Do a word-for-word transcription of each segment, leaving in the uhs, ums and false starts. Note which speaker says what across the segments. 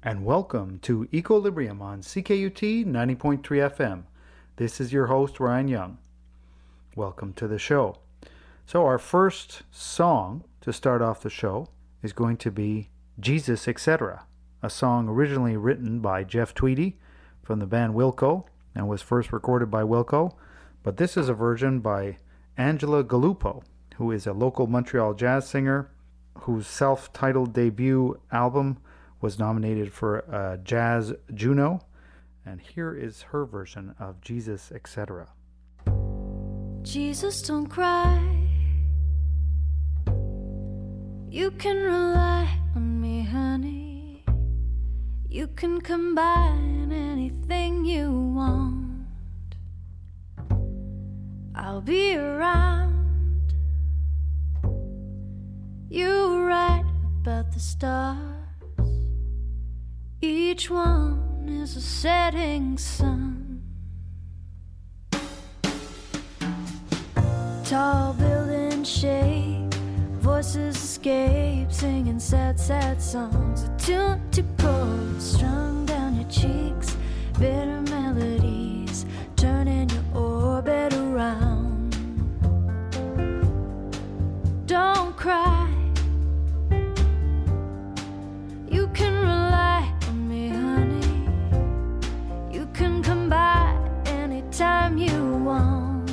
Speaker 1: and welcome to Equilibrium on C K U T ninety point three F M. This is your host, Ryan Young. Welcome to the show. So our first song to start off the show is going to be Jesus, et cetera, a song originally written by Jeff Tweedy from the band Wilco and was first recorded by Wilco, but this is a version by Angela Gallupo, who is a local Montreal jazz singer whose self-titled debut album was nominated for a Jazz Juno, and here is her version of Jesus, et cetera.
Speaker 2: Jesus, don't cry. You can rely on me, honey. You can combine anything you want. I'll be around. You write about the stars. Each one is a setting sun. Tall buildings shake, voices escape, singing sad, sad songs. Attuned to chords strung down your cheeks, bitter melodies turning your orbit around. Don't cry. You can rely on me, honey. You can come by anytime you want.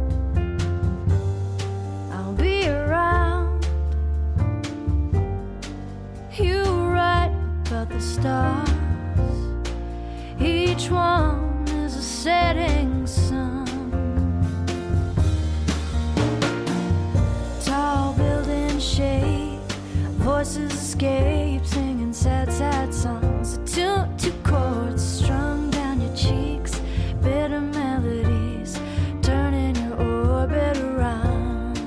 Speaker 2: I'll be around. You write about the stars. Each one is a setting sun. Tall buildings shake, voices escape, singing sad, sad songs. Attuned to chords strung down your cheeks, bitter melodies turning your orbit around.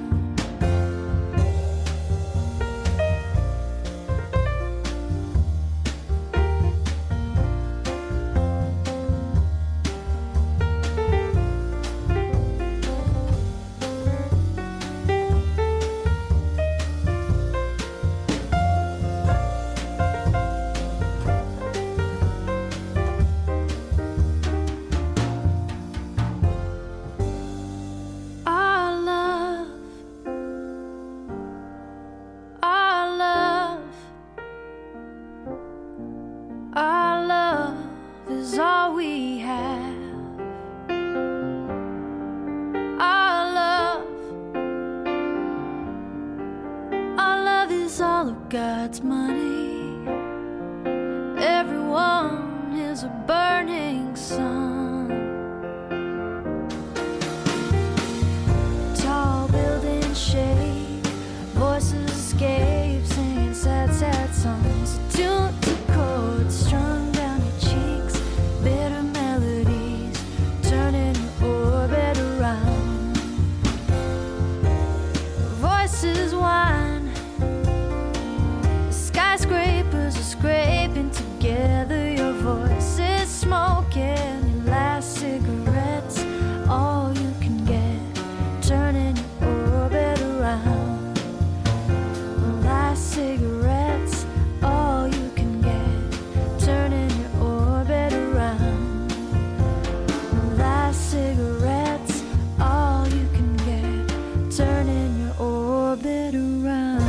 Speaker 2: God's money. Everyone is a burning sun. Tall buildings shake, voices escape, singing sad, sad songs. Attuned to chords strung down your cheeks, bitter melodies turning your orbit around. Voices whine, skyscrapers are scraping together. Your voice is smoking your last cigarettes, all you can get, turning your orbit around. The last cigarettes, all you can get, turning your orbit around. The last cigarettes, all you can get, turning your orbit around.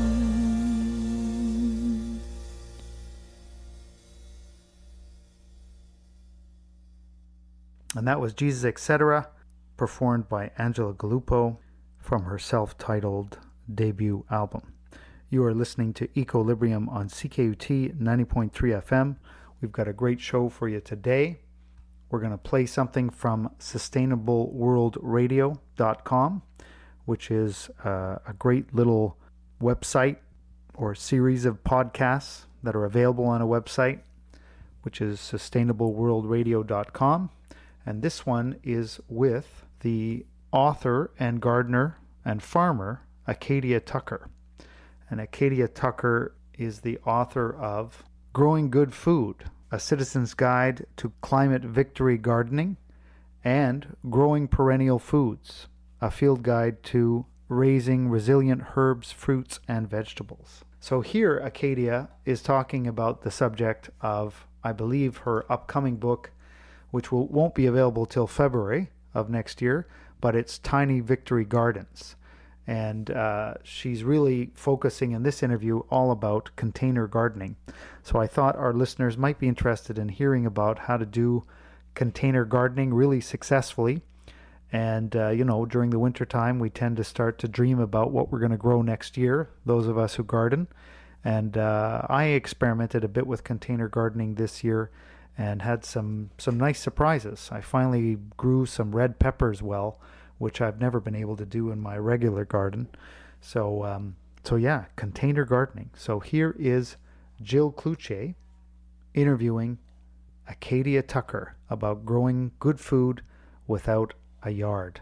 Speaker 1: And that was Jesus, et cetera, performed by Angela Gallupo from her self-titled debut album. You are listening to Equilibrium on C K U T ninety point three F M. We've got a great show for you today. We're going to play something from sustainable world radio dot com, which is uh, a great little website or series of podcasts that are available on a website, which is sustainable world radio dot com. And this one is with the author and gardener and farmer, Acadia Tucker. And Acadia Tucker is the author of Growing Good Food, A Citizen's Guide to Climate Victory Gardening, and Growing Perennial Foods, a field guide to raising resilient herbs, fruits, and vegetables. So here, Acadia is talking about the subject of, I believe, her upcoming book, which will, won't be available till February of next year, but it's Tiny Victory Gardens. And uh, she's really focusing in this interview all about container gardening. So I thought our listeners might be interested in hearing about how to do container gardening really successfully. And, uh, you know, during the winter time, we tend to start to dream about what we're going to grow next year, those of us who garden. And uh, I experimented a bit with container gardening this year and had some, some nice surprises. I finally grew some red peppers well, which I've never been able to do in my regular garden. So, um, so yeah, container gardening. So here is Jill Cloutier interviewing Acadia Tucker about growing good food without a yard.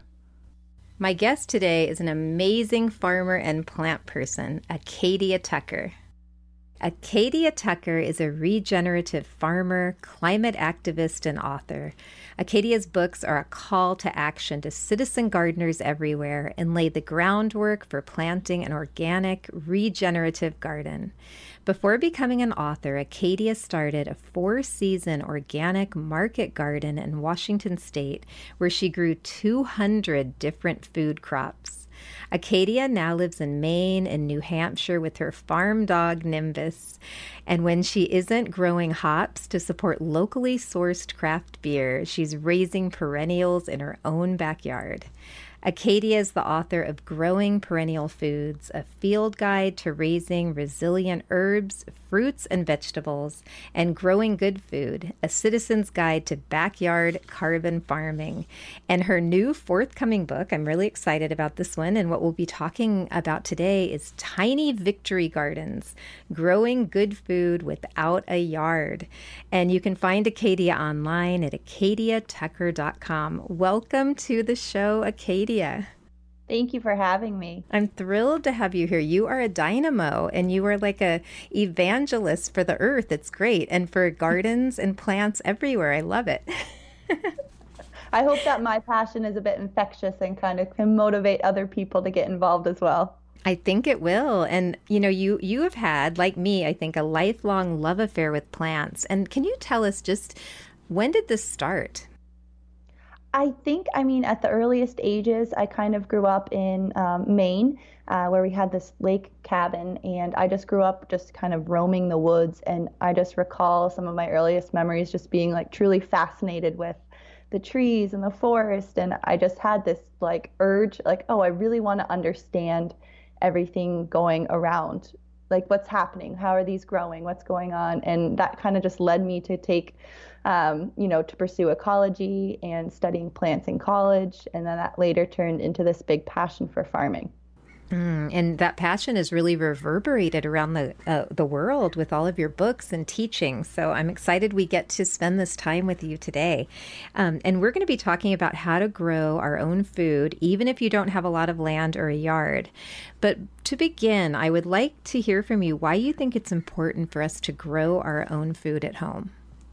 Speaker 3: My guest today is an amazing farmer and plant person, Acadia Tucker. Acadia Tucker is a regenerative farmer, climate activist, and author. Acadia's books are a call to action to citizen gardeners everywhere and lay the groundwork for planting an organic, regenerative garden. Before becoming an author, Acadia started a four-season organic market garden in Washington State where she grew two hundred different food crops. Acadia now lives in Maine and New Hampshire with her farm dog, Nimbus. And when she isn't growing hops to support locally sourced craft beer, she's raising perennials in her own backyard. Acadia is the author of Growing Perennial Foods, a field guide to raising resilient herbs, fruits, and vegetables, and Growing Good Food, a citizen's guide to backyard carbon farming. And her new forthcoming book, I'm really excited about this one, and what we'll be talking about today is Tiny Victory Gardens, Growing Good Food Without a Yard. And you can find Acadia online at acadia tucker dot com. Welcome to the show, Acadia.
Speaker 4: Thank you for having me.
Speaker 3: I'm thrilled to have you here. You are a dynamo and you are like a evangelist for the earth. It's great. And for gardens and plants everywhere. I love it.
Speaker 4: I hope that my passion is a bit infectious and kind of can motivate other people to get involved as well.
Speaker 3: I think it will. And, you know, you, you have had, like me, I think, a lifelong love affair with plants. And can you tell us just, when did this start?
Speaker 4: I think, I mean, at the earliest ages, I kind of grew up in um, Maine, uh, where we had this lake cabin, and I just grew up just kind of roaming the woods. And I just recall some of my earliest memories just being like truly fascinated with the trees and the forest. And I just had this like urge, like, oh, I really want to understand everything going around. Like, what's happening? How are these growing? What's going on? And that kind of just led me to take Um, you know, to pursue ecology and studying plants in college. And then that later turned into this big passion for farming.
Speaker 3: Mm, and that passion is really reverberated around the uh, the world with all of your books and teaching. So I'm excited we get to spend this time with you today. Um, and we're going to be talking about how to grow our own food, even if you don't have a lot of land or a yard. But to begin, I would like to hear from you why you think it's important for us to grow our own food at home.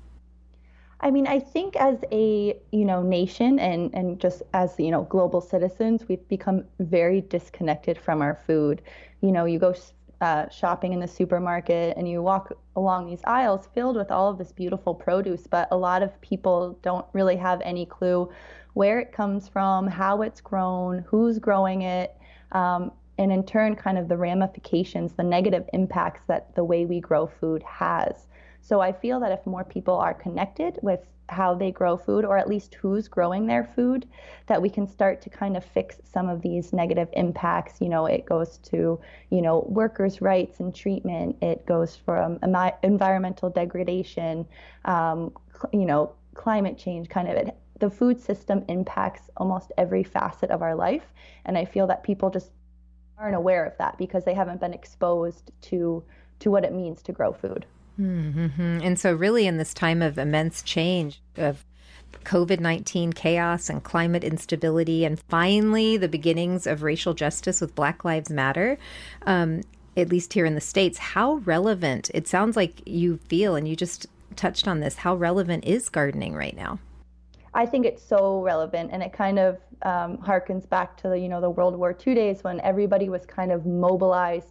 Speaker 4: I mean, I think as a, you know, nation and, and just as, you know, global citizens, we've become very disconnected from our food. You know, you go uh, shopping in the supermarket and you walk along these aisles filled with all of this beautiful produce, but a lot of people don't really have any clue where it comes from, how it's grown, who's growing it, um, and in turn, kind of the ramifications, the negative impacts that the way we grow food has. So I feel that if more people are connected with how they grow food, or at least who's growing their food, that we can start to kind of fix some of these negative impacts. You know, it goes to, you know, workers' rights and treatment. It goes from environmental degradation, um, you know, climate change, kind of it. The food system impacts almost every facet of our life. And I feel that people just aren't aware of that because they haven't been exposed to, to what it means to grow food.
Speaker 3: Mm-hmm. And so really in this time of immense change, of covid nineteen chaos and climate instability, and finally the beginnings of racial justice with Black Lives Matter, um, at least here in the States, how relevant, it sounds like you feel, and you just touched on this, how relevant is gardening right now?
Speaker 4: I think it's so relevant, and it kind of um, harkens back to the, you know, the World War Two days when everybody was kind of mobilized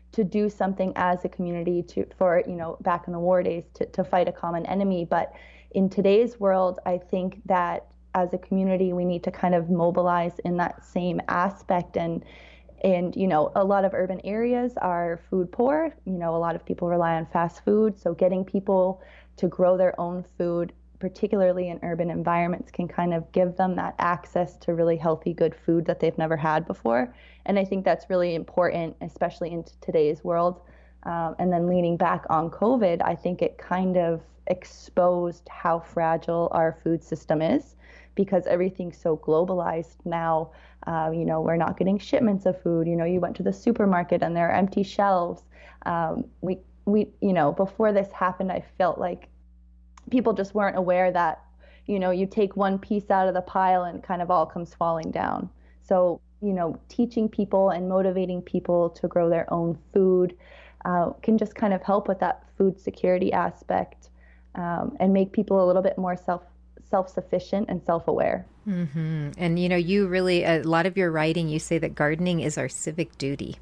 Speaker 4: to do something as a community to for, you know, back in the war days to, to fight a common enemy. But in today's world, I think that as a community, we need to kind of mobilize in that same aspect. And, and, you know, a lot of urban areas are food poor. You know, a lot of people rely on fast food. So getting people to grow their own food, particularly in urban environments, can kind of give them that access to really healthy, good food that they've never had before. And I think that's really important, especially in today's world. Um, and then leaning back on COVID, I think it kind of exposed how fragile our food system is, because everything's so globalized now. Uh, you know, we're not getting shipments of food. You know, you went to the supermarket and there are empty shelves. Um, we, we, you know, before this happened, I felt like people just weren't aware that, you know, you take one piece out of the pile and kind of all comes falling down. So, you know, teaching people and motivating people to grow their own food uh, can just kind of help with that food security aspect, um, and make people a little bit more self self-sufficient and self-aware.
Speaker 3: Mm-hmm. And, you know, you really, a lot of your writing, you say that gardening is our civic duty.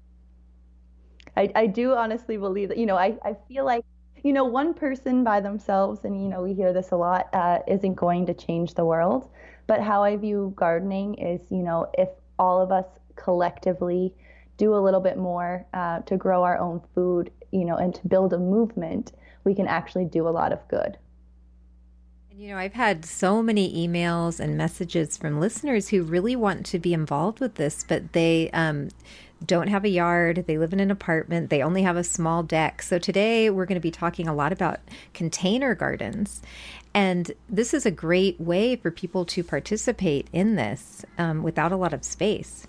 Speaker 4: I, I do honestly believe that, you know, I, I feel like, you know, one person by themselves, and, you know, we hear this a lot, uh, isn't going to change the world. But how I view gardening is, you know, if all of us collectively do a little bit more uh, to grow our own food, you know, and to build a movement, we can actually do a lot of good.
Speaker 3: You know, I've had so many emails and messages from listeners who really want to be involved with this, but they um, don't have a yard. They live in an apartment. They only have a small deck. So today we're going to be talking a lot about container gardens. And this is a great way for people to participate in this um, without a lot of space.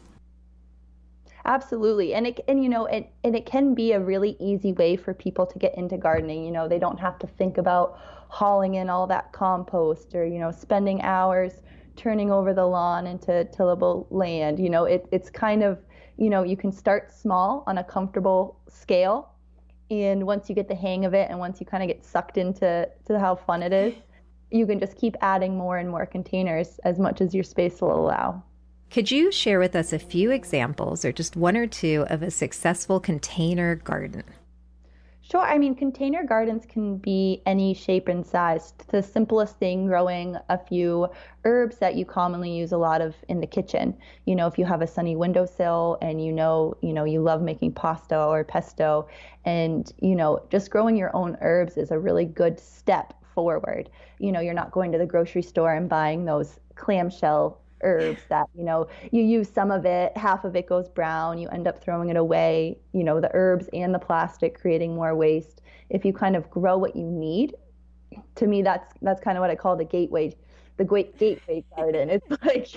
Speaker 4: Absolutely. And it, and you know, it, and it can be a really easy way for people to get into gardening. You know, they don't have to think about hauling in all that compost or, you know, spending hours turning over the lawn into tillable land. You know, it, it's kind of, you know, you can start small on a comfortable scale. And once you get the hang of it and once you kind of get sucked into to how fun it is, you can just keep adding more and more containers as much as your space will allow.
Speaker 3: Could you share with us a few examples or just one or two of a successful container garden?
Speaker 4: Sure. I mean, container gardens can be any shape and size. The simplest thing, growing a few herbs that you commonly use a lot of in the kitchen. You know, if you have a sunny windowsill and you know, you know, you love making pasta or pesto, and, you know, just growing your own herbs is a really good step forward. You know, you're not going to the grocery store and buying those clamshell herbs that, you know, you use some of it, half of it goes brown, you end up throwing it away, you know, the herbs and the plastic creating more waste. If you kind of grow what you need, to me, that's that's kind of what I call the gateway, the great gateway garden. It's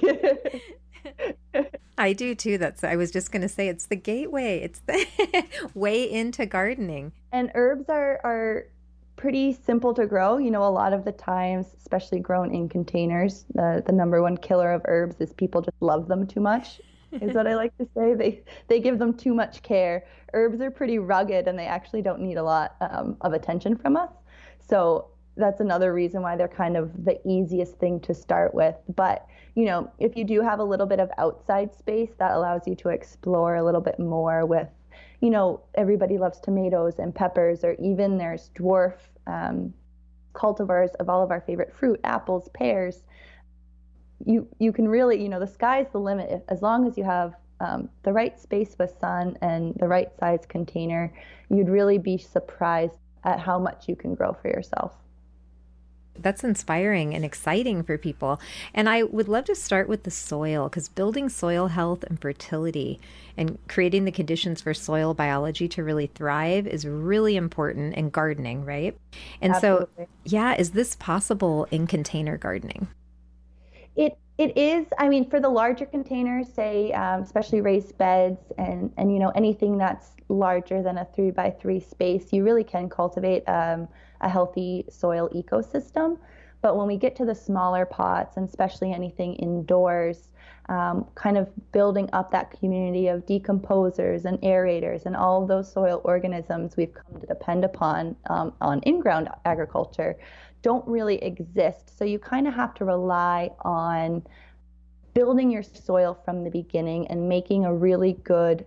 Speaker 4: like
Speaker 3: I do too. That's, I was just going to say, it's the gateway. It's the way into gardening.
Speaker 4: And herbs are, are pretty simple to grow. You know, a lot of the times, especially grown in containers, the, the number one killer of herbs is people just love them too much, is what I like to say. They they give them too much care. Herbs are pretty rugged and they actually don't need a lot um, of attention from us. So that's another reason why they're kind of the easiest thing to start with. But, you know, if you do have a little bit of outside space, that allows you to explore a little bit more with, you know, everybody loves tomatoes and peppers, or even there's dwarf um, cultivars of all of our favorite fruit, apples, pears. You you can really, you know, the sky's the limit. If, as long as you have um, the right space with sun and the right size container, you'd really be surprised at how much you can grow for yourself.
Speaker 3: That's inspiring and exciting for people. And I would love to start with the soil, because building soil health and fertility and creating the conditions for soil biology to really thrive is really important in gardening, right? And
Speaker 4: Absolutely.
Speaker 3: So, yeah, is this possible in container gardening?
Speaker 4: It It is. I mean, for the larger containers, say, um, especially raised beds and, and, you know, anything that's larger than a three by three space, you really can cultivate um, a healthy soil ecosystem. But when we get to the smaller pots, and especially anything indoors, um, kind of building up that community of decomposers and aerators and all of those soil organisms we've come to depend upon um, on in-ground agriculture don't really exist. So you kind of have to rely on building your soil from the beginning and making a really good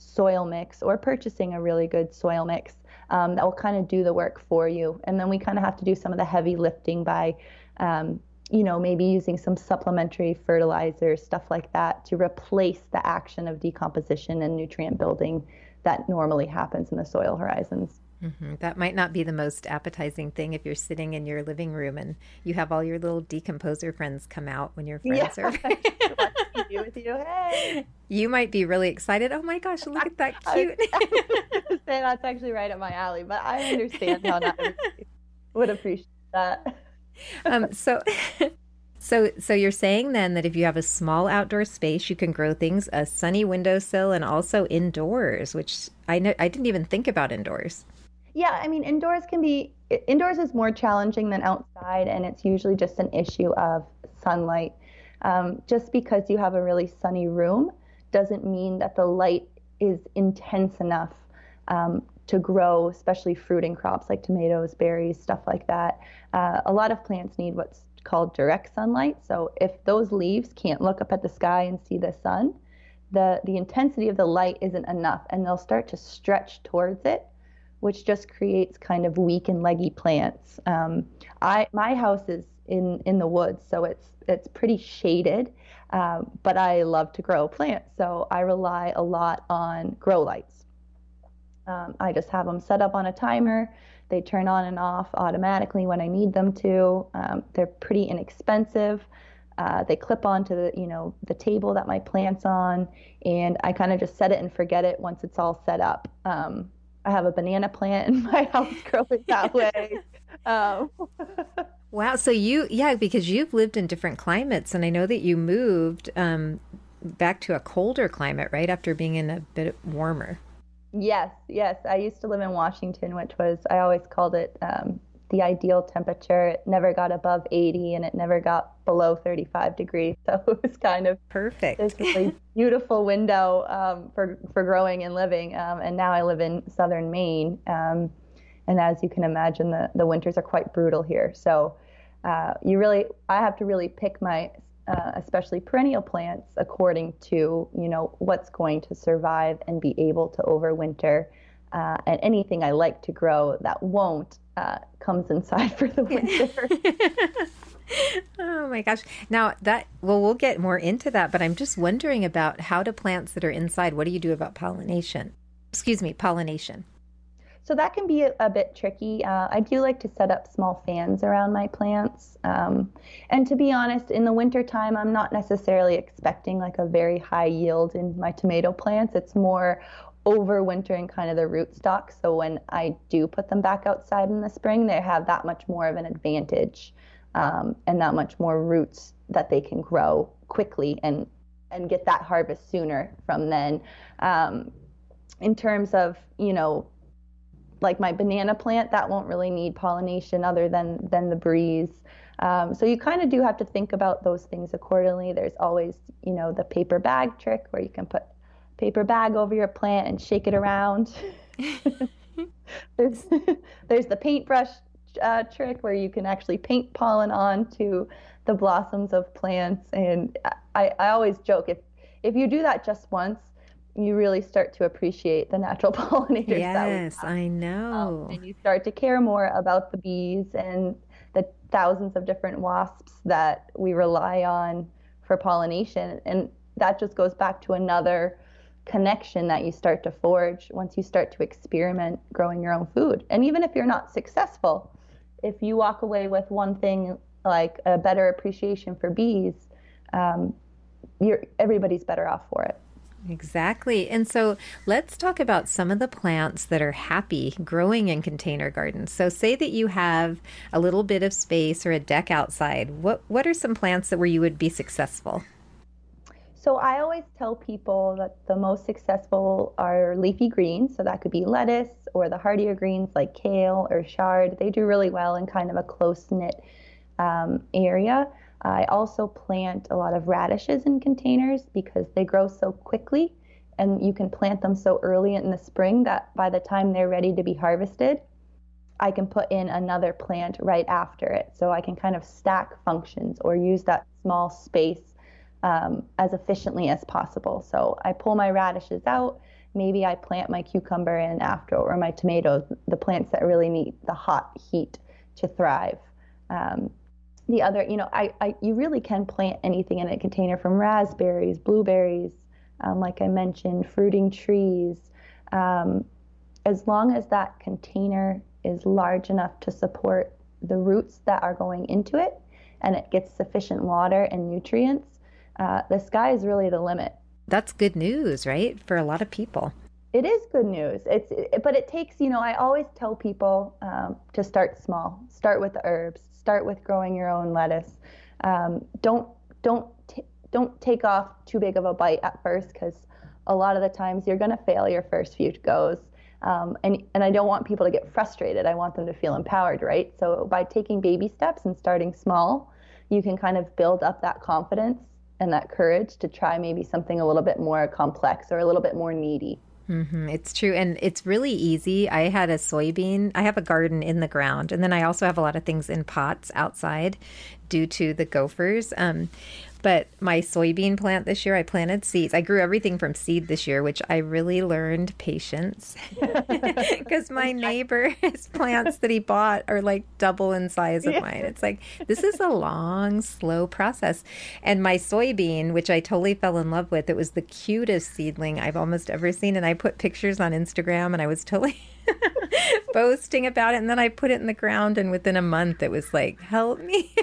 Speaker 4: soil mix or purchasing a really good soil mix um, that will kind of do the work for you. And then we kind of have to do some of the heavy lifting by, um, you know, maybe using some supplementary fertilizers, stuff like that, to replace the action of decomposition and nutrient building that normally happens in the soil horizons.
Speaker 3: Mm-hmm. That might not be the most appetizing thing if you're sitting in your living room and you have all your little decomposer friends come out when your friends
Speaker 4: yeah.
Speaker 3: are
Speaker 4: What do with you? Hey.
Speaker 3: You might be really excited. Oh my gosh, look at that cute.
Speaker 4: Say that's actually right up my alley, but I understand how not everybody would appreciate that.
Speaker 3: um, so, so, so you're saying then that if you have a small outdoor space, you can grow things a sunny windowsill and also indoors, which I know I didn't even think about indoors.
Speaker 4: Yeah, I mean, indoors can be, indoors is more challenging than outside, and it's usually just an issue of sunlight. Um, just because you have a really sunny room doesn't mean that the light is intense enough um, to grow, especially fruiting crops like tomatoes, berries, stuff like that. Uh, a lot of plants need what's called direct sunlight. So if those leaves can't look up at the sky and see the sun, the, the intensity of the light isn't enough, and they'll start to stretch towards it, which just creates kind of weak and leggy plants. Um, I my house is in, in the woods, so it's it's pretty shaded, um, but I love to grow plants, so I rely a lot on grow lights. Um, I just have them set up on a timer. They turn on and off automatically when I need them to. Um, they're pretty inexpensive. Uh, they clip onto the you know the table that my plant's on, and I kind of just set it and forget it once it's all set up. Um, I have a banana plant in my house growing that way. Um,
Speaker 3: wow. So you, yeah, because you've lived in different climates, and I know that you moved um, back to a colder climate, right, after being in a bit warmer.
Speaker 4: Yes, yes. I used to live in Washington, which was, I always called it um, the ideal temperature. It never got above eighty, and it never got below thirty-five degrees. So it was kind of
Speaker 3: perfect.
Speaker 4: This really beautiful window um, for for growing and living. Um, and now I live in southern Maine, um, and as you can imagine, the the winters are quite brutal here. So uh, you really, I have to really pick my, uh, especially perennial plants, according to you know what's going to survive and be able to overwinter. Uh, and anything I like to grow that won't uh, comes inside for the winter.
Speaker 3: Oh my gosh. Now that, well, we'll get more into that, but I'm just wondering about how do plants that are inside, what do you do about pollination? Excuse me, pollination.
Speaker 4: So that can be a, a bit tricky. Uh, I do like to set up small fans around my plants. Um, and to be honest, in the wintertime, I'm not necessarily expecting like a very high yield in my tomato plants. It's more overwintering kind of the rootstock. So when I do put them back outside in the spring, they have that much more of an advantage um, and that much more roots that they can grow quickly and and get that harvest sooner from then. Um, in terms of, you know, like my banana plant, that won't really need pollination other than than the breeze. Um, so you kind of do have to think about those things accordingly. There's always, you know, the paper bag trick where you can put paper bag over your plant and shake it around. there's, there's the paintbrush uh, trick where you can actually paint pollen onto the blossoms of plants. And I, I always joke, if if you do that just once, you really start to appreciate the natural pollinators.
Speaker 3: Yes, I know.
Speaker 4: Um, and you start to care more about the bees and the thousands of different wasps that we rely on for pollination. And that just goes back to another connection that you start to forge once you start to experiment growing your own food. And even if you're not successful, if you walk away with one thing like a better appreciation for bees, um, you're everybody's better off for it.
Speaker 3: Exactly. And so let's talk about some of the plants that are happy growing in container gardens. So say that you have a little bit of space or a deck outside. What what are some plants that where you would be successful?
Speaker 4: So I always tell people that the most successful are leafy greens. So that could be lettuce or the hardier greens like kale or chard. They do really well in kind of a close-knit um, area. I also plant a lot of radishes in containers because they grow so quickly and you can plant them so early in the spring that by the time they're ready to be harvested, I can put in another plant right after it. So I can kind of stack functions or use that small space um, as efficiently as possible. So I pull my radishes out maybe I plant my cucumber in after, or my tomatoes, the plants that really need the hot heat to thrive. Um, the other, you know, I, I you really can plant anything in a container, from raspberries, blueberries, um, like I mentioned, fruiting trees, um, as long as that container is large enough to support the roots that are going into it, and it gets sufficient water and nutrients, uh, the sky is really the limit.
Speaker 3: That's good news, right? For a lot of people.
Speaker 4: It is good news. It's, it, but it takes, you know, I always tell people um, to start small. Start with the herbs. Start with growing your own lettuce. Um, don't don't t- don't take off too big of a bite at first, because a lot of the times you're going to fail your first few goes. Um, and and I don't want people to get frustrated. I want them to feel empowered, right? So by taking baby steps and starting small, you can kind of build up that confidence and that courage to try maybe something a little bit more complex or a little bit more needy.
Speaker 3: Mm-hmm. It's true. And it's really easy. I had a soybean. I have a garden in the ground. And then I also have a lot of things in pots outside due to the gophers. Um, but my soybean plant this year, I planted seeds. I grew everything from seed this year, which I really learned patience, because my neighbor's plants that he bought are like double in size of mine. It's like, this is a long, slow process. And my soybean, which I totally fell in love with, it was the cutest seedling I've almost ever seen. And I put pictures on Instagram, and I was totally boasting about it. And then I put it in the ground, and within a month it was like, help me.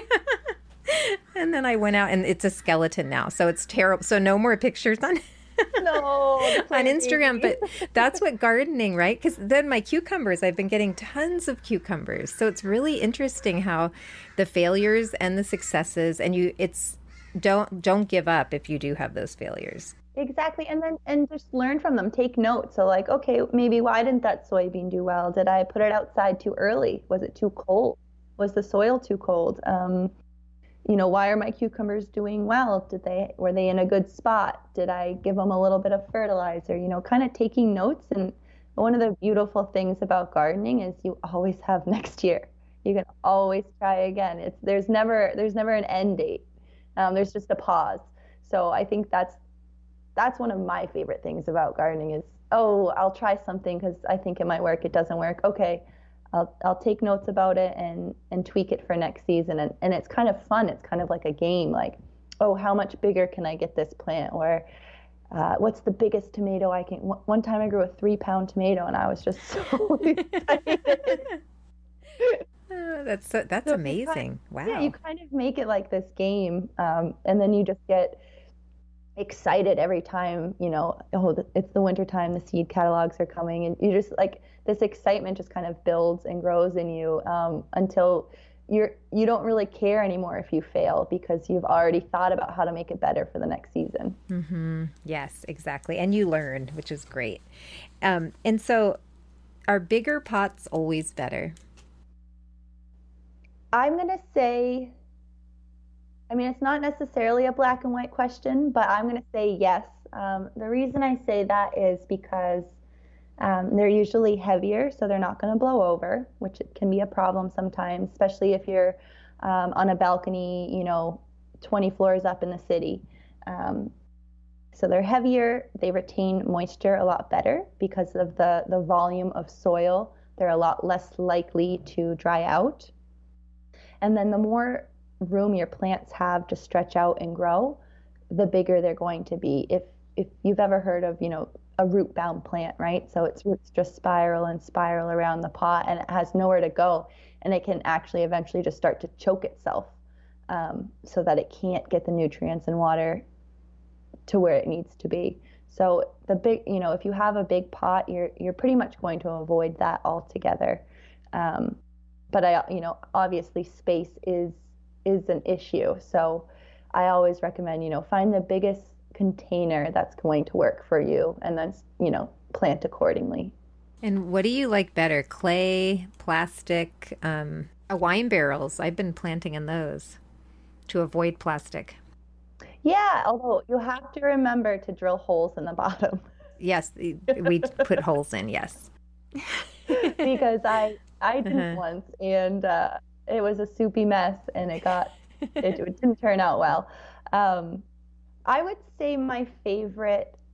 Speaker 3: And then I went out, and it's a skeleton now. So it's terrible. So no more pictures on
Speaker 4: no,
Speaker 3: on Instagram. But that's what gardening, right? Because then my cucumbers, I've been getting tons of cucumbers. So it's really interesting how the failures and the successes, and you, it's don't don't give up if you do have those failures.
Speaker 4: Exactly. And then and just learn from them. Take notes. So like, okay, maybe why didn't that soybean do well? Did I put it outside too early? Was it too cold? Was the soil too cold? Um, you know, why are my cucumbers doing well? Did they, were they in a good spot? Did I give them a little bit of fertilizer? You know, kind of taking notes. And one of the beautiful things about gardening is you always have next year. You can always try again. It's there's never there's never an end date. Um, there's just a pause. So I think that's that's one of my favorite things about gardening is, oh, I'll try something because I think it might work. It doesn't work. Okay. I'll I'll take notes about it and, and tweak it for next season. And, and it's kind of fun. It's kind of like a game, like, oh, how much bigger can I get this plant? Or uh, what's the biggest tomato I can? One time I grew a three pound tomato, and I was just so excited.
Speaker 3: Oh, that's so, that's so amazing. Kind of, wow.
Speaker 4: Yeah, you kind of make it like this game. Um, and then you just get excited every time, you know, oh, it's the winter time, the seed catalogs are coming, and you just like, this excitement just kind of builds and grows in you um, until you're you don't really care anymore if you fail, because you've already thought about how to make it better for the next season.
Speaker 3: Mm-hmm. Yes, exactly. And you learn, which is great. Um, and so are bigger pots always better?
Speaker 4: I'm going to say, I mean, it's not necessarily a black and white question, but I'm going to say yes. Um, the reason I say that is because Um, they're usually heavier, so they're not going to blow over, which can be a problem sometimes, especially if you're um, on a balcony, you know, twenty floors up in the city. Um, so they're heavier. They retain moisture a lot better because of the, the volume of soil. They're a lot less likely to dry out. And then the more room your plants have to stretch out and grow, the bigger they're going to be. If if you've ever heard of, you know, a root-bound plant, right? So its roots just spiral and spiral around the pot, and it has nowhere to go, and it can actually eventually just start to choke itself um, so that it can't get the nutrients and water to where it needs to be. So the big, you know, if you have a big pot, you're you're pretty much going to avoid that altogether. Um, but I, you know, obviously space is is an issue. So I always recommend, you know, find the biggest container that's going to work for you, and then, you know, plant accordingly.
Speaker 3: And what do you like better, clay, plastic, um, uh, wine barrels? I've been planting in those to avoid plastic.
Speaker 4: Yeah, although you have to remember to drill holes in the bottom.
Speaker 3: Yes, we put holes in, yes.
Speaker 4: Because I I did
Speaker 3: Uh-huh.
Speaker 4: once, and uh, it was a soupy mess, and it got it, it didn't turn out well. Um, I would say my favorite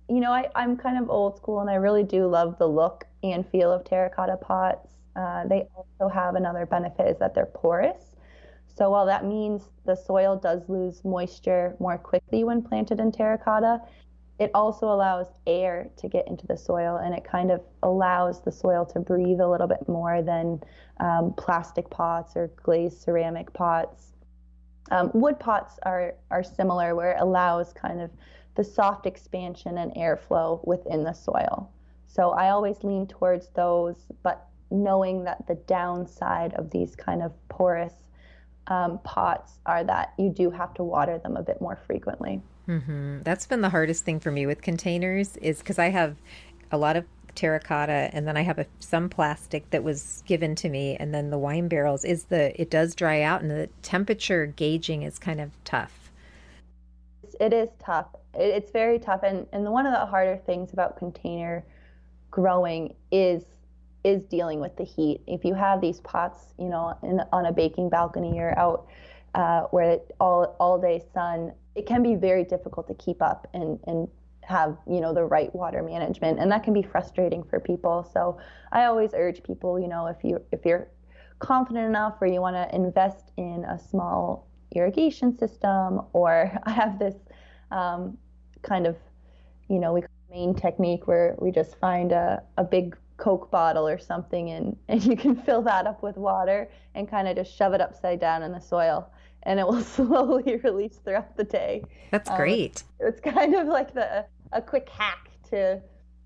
Speaker 4: You know, I, I'm kind of old school and I really do love the look and feel of terracotta pots. Uh, they also have another benefit is that they're porous. So while that means the soil does lose moisture more quickly when planted in terracotta, it also allows air to get into the soil, and it kind of allows the soil to breathe a little bit more than um, plastic pots or glazed ceramic pots. Um, wood pots are, are similar, where it allows kind of the soft expansion and airflow within the soil. So I always lean towards those, but knowing that the downside of these kind of porous um, pots are that you do have to water them a bit more frequently.
Speaker 3: Mm-hmm. That's been the hardest thing for me with containers, is because I have a lot of terracotta and then I have a, some plastic that was given to me, and then the wine barrels is the it does dry out, and the temperature gauging is kind of tough.
Speaker 4: It is tough. It, it's very tough, and and one of the harder things about container growing is is dealing with the heat. If you have these pots, you know, in, on a baking balcony or out uh, where all all day sun, it can be very difficult to keep up and, and have, you know, the right water management. And that can be frustrating for people. So I always urge people, you know, if you, if you're confident enough or you want to invest in a small irrigation system, or I have this um, kind of, you know, we call it main technique where we just find a, a big Coke bottle or something, and, and you can fill that up with water and kind of just shove it upside down in the soil, and it will slowly release throughout the day.
Speaker 3: That's great.
Speaker 4: Um, it's kind of like the a quick hack to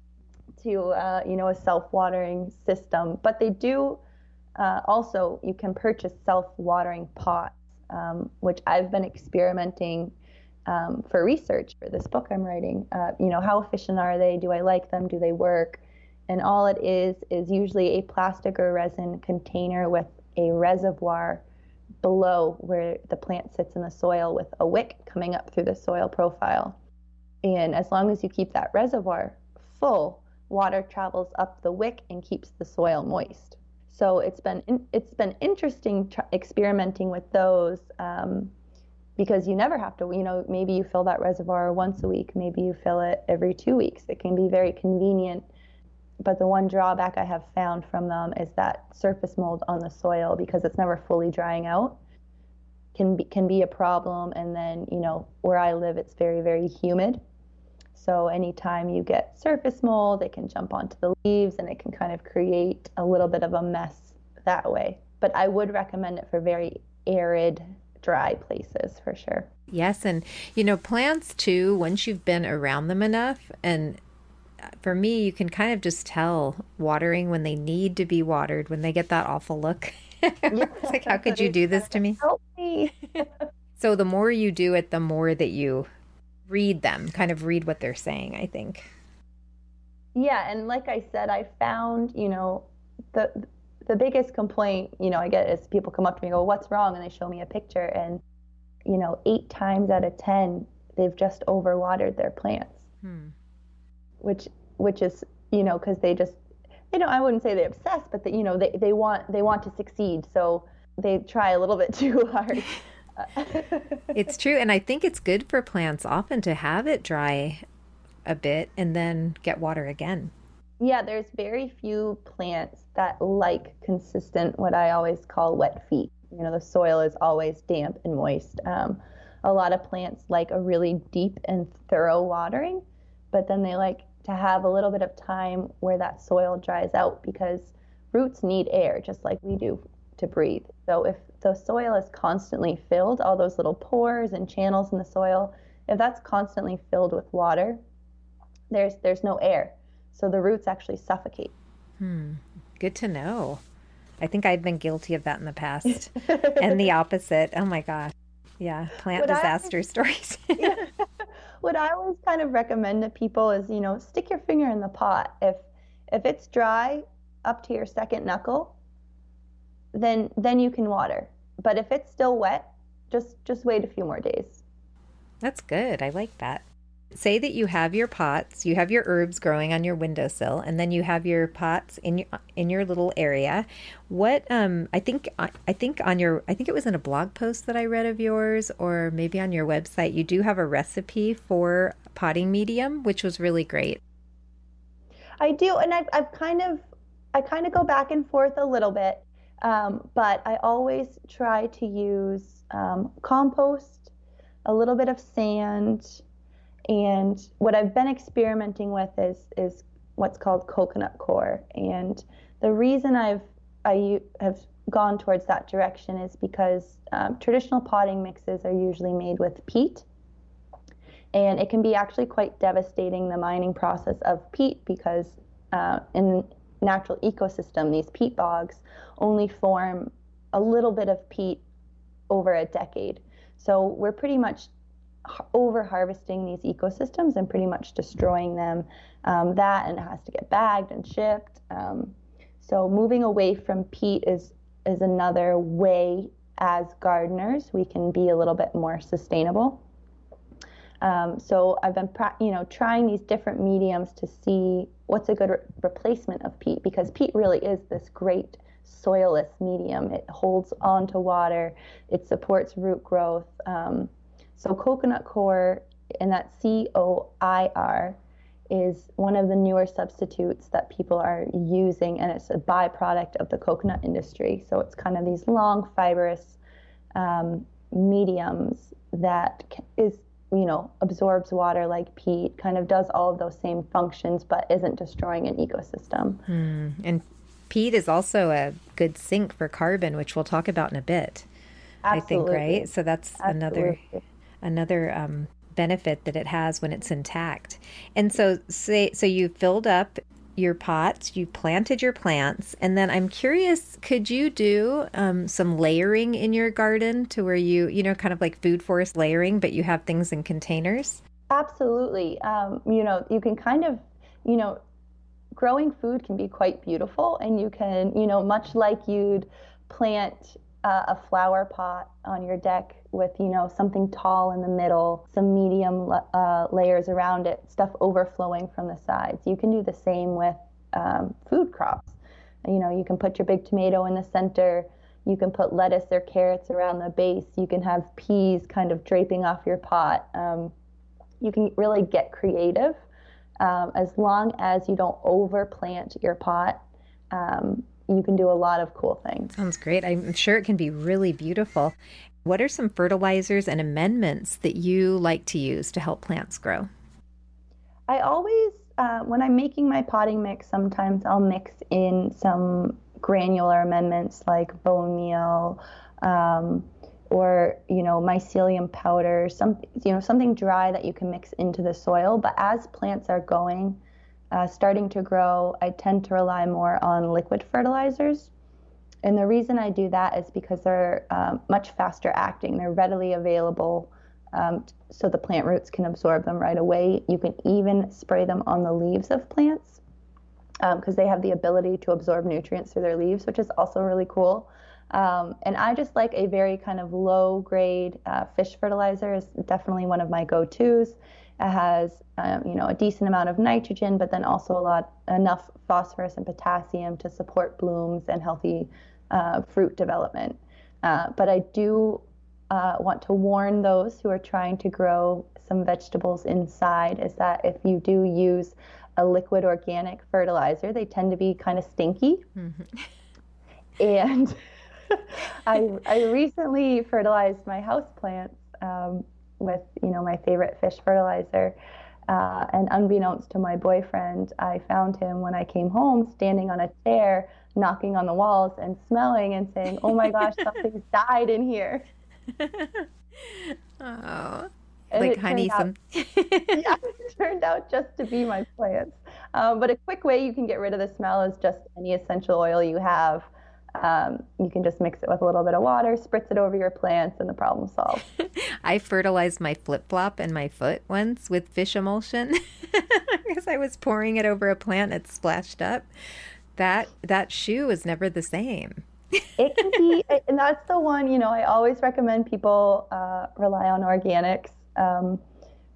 Speaker 4: to uh, you know, a self-watering system. But they do uh, also, you can purchase self-watering pots, um, which I've been experimenting um, for research for this book I'm writing. Uh, you know, how efficient are they? Do I like them? Do they work? And all it is is usually a plastic or resin container with a reservoir below where the plant sits in the soil, with a wick coming up through the soil profile. And as long as you keep that reservoir full, water travels up the wick and keeps the soil moist. So it's been it's been interesting tr- experimenting with those um, because you never have to, you know, maybe you fill that reservoir once a week, maybe you fill it every two weeks. It can be very convenient. But the one drawback I have found from them is that surface mold on the soil, because it's never fully drying out, can be, can be a problem. And then, you know, where I live, it's very, very humid. So anytime you get surface mold, it can jump onto the leaves and it can kind of create a little bit of a mess that way. But I would recommend it for very arid, dry places for sure.
Speaker 3: Yes. And, you know, plants too, once you've been around them enough, and for me, you can kind of just tell watering when they need to be watered, when they get that awful look. It's like, how could you do this to me?
Speaker 4: Help me.
Speaker 3: So the more you do it, the more that you read them, kind of read what they're saying, I think.
Speaker 4: Yeah. And like I said, I found, you know, the the biggest complaint, you know, I get is people come up to me and go, what's wrong? And they show me a picture, and, you know, eight times out of ten, they've just overwatered their plants. Hmm. Which, which is, you know, because they just, you know, I wouldn't say they obsess, but that, you know, they, they want, they want to succeed. So they try a little bit too hard.
Speaker 3: It's true. And I think it's good for plants often to have it dry a bit and then get water again.
Speaker 4: Yeah. There's very few plants that like consistent, what I always call wet feet. You know, the soil is always damp and moist. Um, a lot of plants like a really deep and thorough watering, but then they like to have a little bit of time where that soil dries out, because roots need air just like we do to breathe. So if the soil is constantly filled, all those little pores and channels in the soil, if that's constantly filled with water, there's there's no air. So the roots actually suffocate.
Speaker 3: Hmm. Good to know. I think I've been guilty of that in the past. And the opposite. Oh my gosh. Yeah. Plant what disaster I, stories.
Speaker 4: Yeah. What I always kind of recommend to people is, you know, stick your finger in the pot. If if it's dry up to your second knuckle, then then you can water. But if it's still wet, just just wait a few more days.
Speaker 3: That's good. I like that. Say that you have your pots, you have your herbs growing on your windowsill, and then you have your pots in your in your little area. What um I think I think on your I think it was in a blog post that I read of yours, or maybe on your website, you do have a recipe for potting medium, which was really great.
Speaker 4: I do, and I've I've kind of I kind of go back and forth a little bit, um, but I always try to use um, compost, a little bit of sand. And what I've been experimenting with is is what's called coconut coir. And the reason I've I have gone towards that direction is because um, traditional potting mixes are usually made with peat, and it can be actually quite devastating, the mining process of peat, because uh, in natural ecosystem, these peat bogs only form a little bit of peat over a decade. So we're pretty much over harvesting these ecosystems and pretty much destroying them. Um, that and it has to get bagged and shipped. Um, so moving away from peat is is another way as gardeners we can be a little bit more sustainable. Um, so I've been you know trying these different mediums to see what's a good re- replacement of peat, because peat really is this great soilless medium. It holds on to water, it supports root growth. Um, So coconut coir, and that C O I R, is one of the newer substitutes that people are using, and it's a byproduct of the coconut industry. So it's kind of these long fibrous um, mediums that is, you know, absorbs water like peat, kind of does all of those same functions, but isn't destroying an ecosystem.
Speaker 3: Mm. And peat is also a good sink for carbon, which we'll talk about in a bit.
Speaker 4: Absolutely.
Speaker 3: I think, right? So that's
Speaker 4: Absolutely.
Speaker 3: another another um, benefit that it has when it's intact. And so say so you filled up your pots, you planted your plants, and then I'm curious, could you do um, some layering in your garden to where you, you know, kind of like food forest layering, but you have things in containers?
Speaker 4: Absolutely. Um, you know, you can kind of, you know, growing food can be quite beautiful, and you can, you know, much like you'd plant uh, a flower pot on your deck with, you know, something tall in the middle, some medium uh, layers around it, stuff overflowing from the sides. You can do the same with um, food crops. You know, you can put your big tomato in the center. You can put lettuce or carrots around the base. You can have peas kind of draping off your pot. Um, you can really get creative um, as long as you don't overplant your pot. Um, you can do a lot of cool things.
Speaker 3: Sounds great. I'm sure it can be really beautiful. What are some fertilizers and amendments that you like to use to help plants grow?
Speaker 4: I always, uh, when I'm making my potting mix, sometimes I'll mix in some granular amendments like bone meal, um, or, you know, mycelium powder, some, you know, something dry that you can mix into the soil. But as plants are going, uh, starting to grow, I tend to rely more on liquid fertilizers. And the reason I do that is because they're um, much faster acting. They're readily available, um, so the plant roots can absorb them right away. You can even spray them on the leaves of plants because um, they have the ability to absorb nutrients through their leaves, which is also really cool. Um, and I just like a very kind of low grade uh, fish fertilizer is definitely one of my go-tos. It has, um, you know, a decent amount of nitrogen, but then also a lot, enough phosphorus and potassium to support blooms and healthy uh, fruit development. Uh, but I do uh, want to warn those who are trying to grow some vegetables inside is that if you do use a liquid organic fertilizer, they tend to be kind of stinky. Mm-hmm. And I, I recently fertilized my houseplants um, with, you know, my favorite fish fertilizer. Uh, and unbeknownst to my boyfriend, I found him when I came home standing on a chair, knocking on the walls and smelling and saying, "Oh my gosh, something's died in here."
Speaker 3: Oh,
Speaker 4: and
Speaker 3: like honey,
Speaker 4: out,
Speaker 3: some.
Speaker 4: Yeah, it turned out just to be my plants. Um, but a quick way you can get rid of the smell is just any essential oil you have. Um, you can just mix it with a little bit of water, spritz it over your plants, and the problem's solved.
Speaker 3: I fertilized my flip-flop and my foot once with fish emulsion because I was pouring it over a plant. It splashed up. That that shoe was never the same.
Speaker 4: It can be, and that's the one, you know, I always recommend people uh, rely on organics. Um,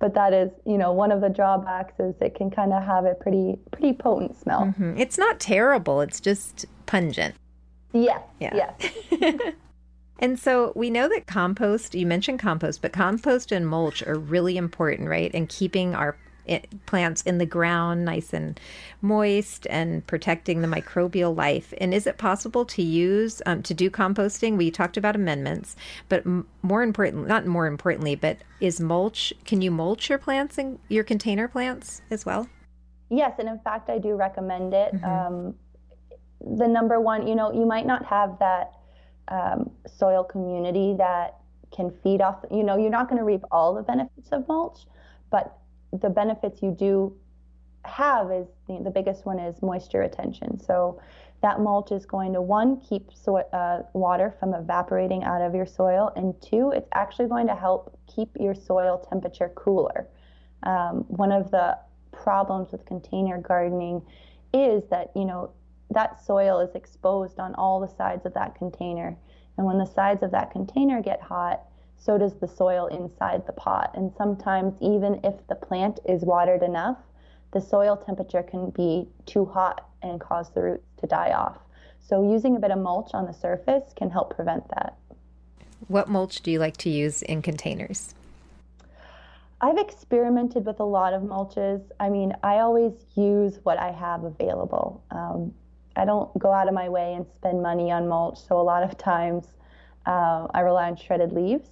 Speaker 4: but that is, you know, one of the drawbacks is it can kind of have a pretty, pretty potent smell.
Speaker 3: Mm-hmm. It's not terrible. It's just pungent.
Speaker 4: Yes.
Speaker 3: Yeah.
Speaker 4: Yes.
Speaker 3: And so we know that compost, you mentioned compost, but compost and mulch are really important, right? And keeping our plants in the ground nice and moist and protecting the microbial life. And is it possible to use, um, to do composting? We talked about amendments, but m- more important, not more importantly, but is mulch, can you mulch your plants and your container plants as well?
Speaker 4: Yes. And in fact, I do recommend it.
Speaker 3: Mm-hmm.
Speaker 4: Um, the number one, you know, you might not have that um, soil community that can feed off, you know, you're not going to reap all the benefits of mulch, but the benefits you do have is the, the biggest one is moisture retention. So that mulch is going to, one, keep so, uh, water from evaporating out of your soil, and two, it's actually going to help keep your soil temperature cooler. Um, one of the problems with container gardening is that, you know, that soil is exposed on all the sides of that container. And when the sides of that container get hot, so does the soil inside the pot. And sometimes even if the plant is watered enough, the soil temperature can be too hot and cause the roots to die off. So using a bit of mulch on the surface can help prevent that.
Speaker 3: What mulch do you like to use in containers?
Speaker 4: I've experimented with a lot of mulches. I mean, I always use what I have available. Um, I don't go out of my way and spend money on mulch. So a lot of times uh, I rely on shredded leaves.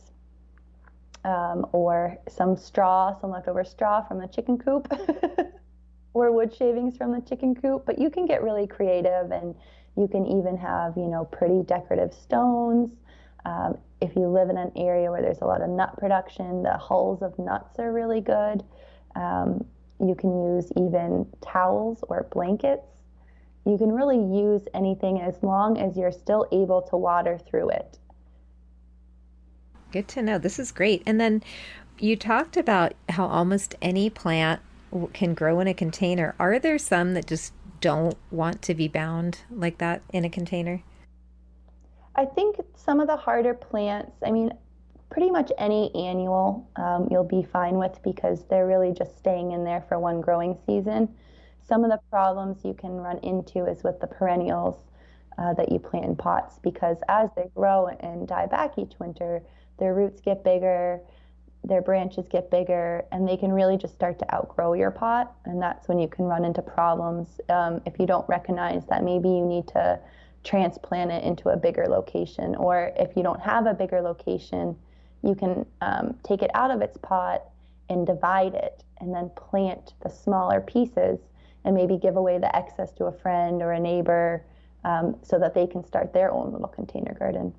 Speaker 4: Um, or some straw, some leftover straw from the chicken coop, or wood shavings from the chicken coop. But you can get really creative, and you can even have, you know, pretty decorative stones. Um, if you live in an area where there's a lot of nut production, the hulls of nuts are really good. Um, you can use even towels or blankets. You can really use anything as long as you're still able to water through it.
Speaker 3: Good to know. This is great. And then you talked about how almost any plant can grow in a container. Are there some that just don't want to be bound like that in a container?
Speaker 4: I think some of the harder plants, I mean, pretty much any annual um, you'll be fine with, because they're really just staying in there for one growing season. Some of the problems you can run into is with the perennials uh, that you plant in pots, because as they grow and die back each winter, their roots get bigger, their branches get bigger, and they can really just start to outgrow your pot. And that's when you can run into problems um, if you don't recognize that maybe you need to transplant it into a bigger location. Or if you don't have a bigger location, you can um, take it out of its pot and divide it, and then plant the smaller pieces and maybe give away the excess to a friend or a neighbor um, so that they can start their own little container garden.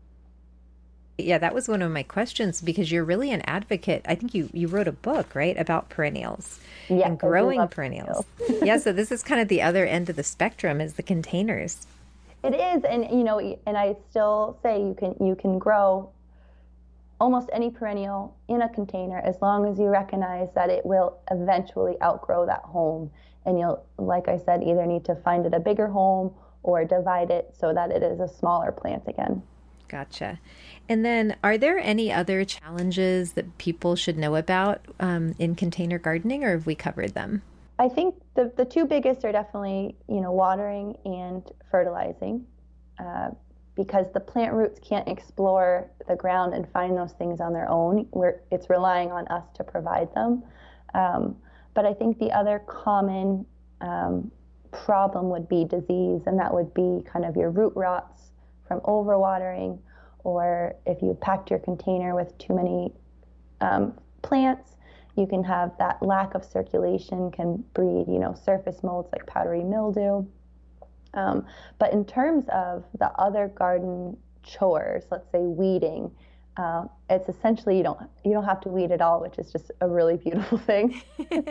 Speaker 3: Yeah, that was one of my questions, because you're really an advocate. I think you, you wrote a book, right, about perennials
Speaker 4: yes,
Speaker 3: and growing perennials. Yeah, so this is kind of the other end of the spectrum, is the containers.
Speaker 4: It is, and you know, and I still say you can you can grow almost any perennial in a container as long as you recognize that it will eventually outgrow that home, and you'll, like I said, either need to find it a bigger home or divide it so that it is a smaller plant again.
Speaker 3: Gotcha. And then are there any other challenges that people should know about um, in container gardening, or have we covered them?
Speaker 4: I think the, the two biggest are definitely, you know, watering and fertilizing, uh, because the plant roots can't explore the ground and find those things on their own. We're, it's relying on us to provide them. Um, but I think the other common um, problem would be disease, and that would be kind of your root rots from overwatering, or if you packed your container with too many um, plants, you can have that lack of circulation can breed, you know, surface molds like powdery mildew. Um, but in terms of the other garden chores, let's say weeding, uh, it's essentially you don't you don't have to weed at all, which is just a really beautiful thing.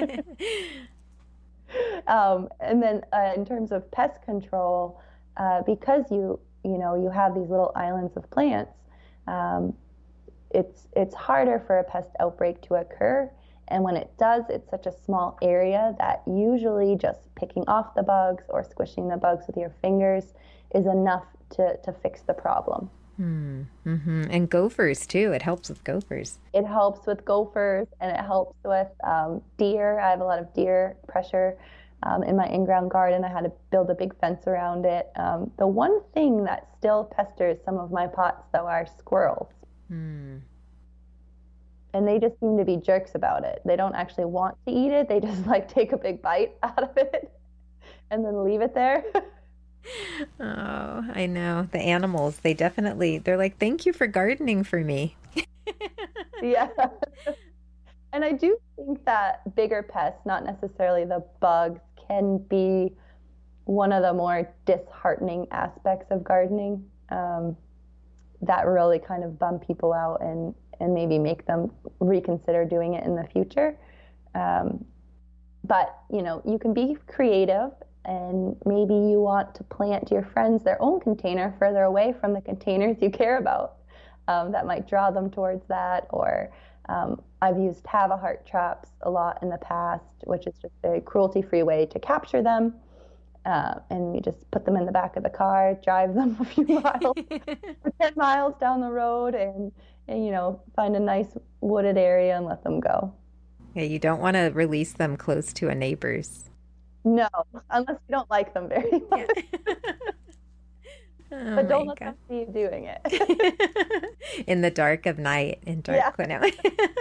Speaker 4: um, and then uh, in terms of pest control, uh, because you you know you have these little islands of plants, um, it's it's harder for a pest outbreak to occur. And when it does, it's such a small area that usually just picking off the bugs or squishing the bugs with your fingers is enough to, to fix the problem.
Speaker 3: Mm, hmm And gophers too. It helps with gophers.
Speaker 4: It helps with gophers and it helps with um, deer. I have a lot of deer pressure um, in my in-ground garden. I had to build a big fence around it. Um, the one thing that still pesters some of my pots, though, are squirrels.
Speaker 3: Mm.
Speaker 4: And they just seem to be jerks about it. They don't actually want to eat it. They just like take a big bite out of it and then leave it there.
Speaker 3: Oh, I know. The animals, they definitely, they're like, thank you for gardening for me.
Speaker 4: Yeah. And I do think that bigger pests, not necessarily the bugs, can be one of the more disheartening aspects of gardening um, that really kind of bum people out and, and maybe make them reconsider doing it in the future. Um, but, you know, you can be creative. And maybe you want to plant your friends their own container further away from the containers you care about. Um, that might draw them towards that. Or um, I've used Havahart traps a lot in the past, which is just a cruelty-free way to capture them. Uh, and you just put them in the back of the car, drive them a few miles, ten miles down the road, and, and you know, find a nice wooded area and let them go.
Speaker 3: Yeah, you don't want to release them close to a neighbor's.
Speaker 4: No, unless you don't like them very much.
Speaker 3: Yeah. Oh
Speaker 4: but don't
Speaker 3: my
Speaker 4: let
Speaker 3: God.
Speaker 4: them see you doing it.
Speaker 3: In the dark of night, in dark
Speaker 4: Yeah.
Speaker 3: Quino.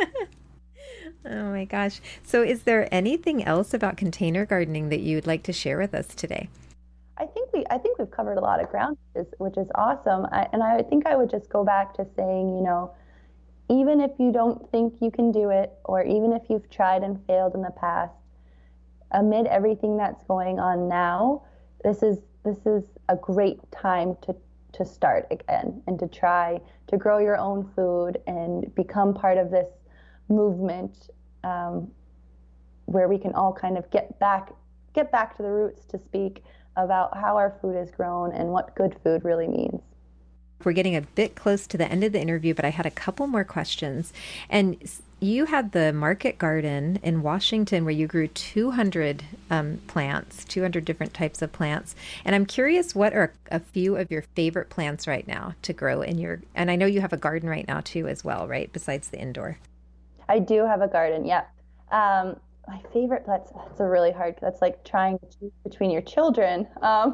Speaker 3: Oh my gosh. So is there anything else about container gardening that you'd like to share with us today?
Speaker 4: I think we I think we've covered a lot of ground, which is, which is awesome. I, and I think I would just go back to saying, you know, even if you don't think you can do it, or even if you've tried and failed in the past, amid everything that's going on now, this is this is a great time to to start again and to try to grow your own food and become part of this movement um, where we can all kind of get back get back to the roots, to speak about how our food is grown and what good food really means.
Speaker 3: We're getting a bit close to the end of the interview, but I had a couple more questions. And you had the market garden in Washington where you grew two hundred um, plants, two hundred different types of plants. And I'm curious, what are a few of your favorite plants right now to grow in your, and I know you have a garden right now too as well, right? Besides the indoor.
Speaker 4: I do have a garden, yeah. Um, my favorite, that's, that's a really hard, that's like trying to choose between your children. Um,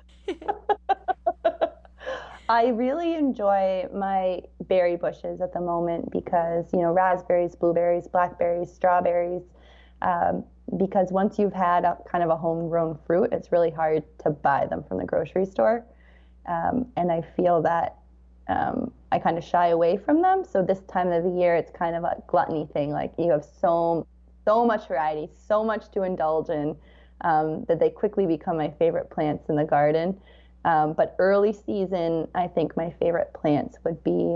Speaker 4: I really enjoy my berry bushes at the moment because, you know, raspberries, blueberries, blackberries, strawberries, um, because once you've had a kind of a homegrown fruit, it's really hard to buy them from the grocery store. Um, and I feel that um, I kind of shy away from them. So this time of the year, it's kind of a gluttony thing. Like you have so, so much variety, so much to indulge in, um, that they quickly become my favorite plants in the garden. Um, but early season, I think my favorite plants would be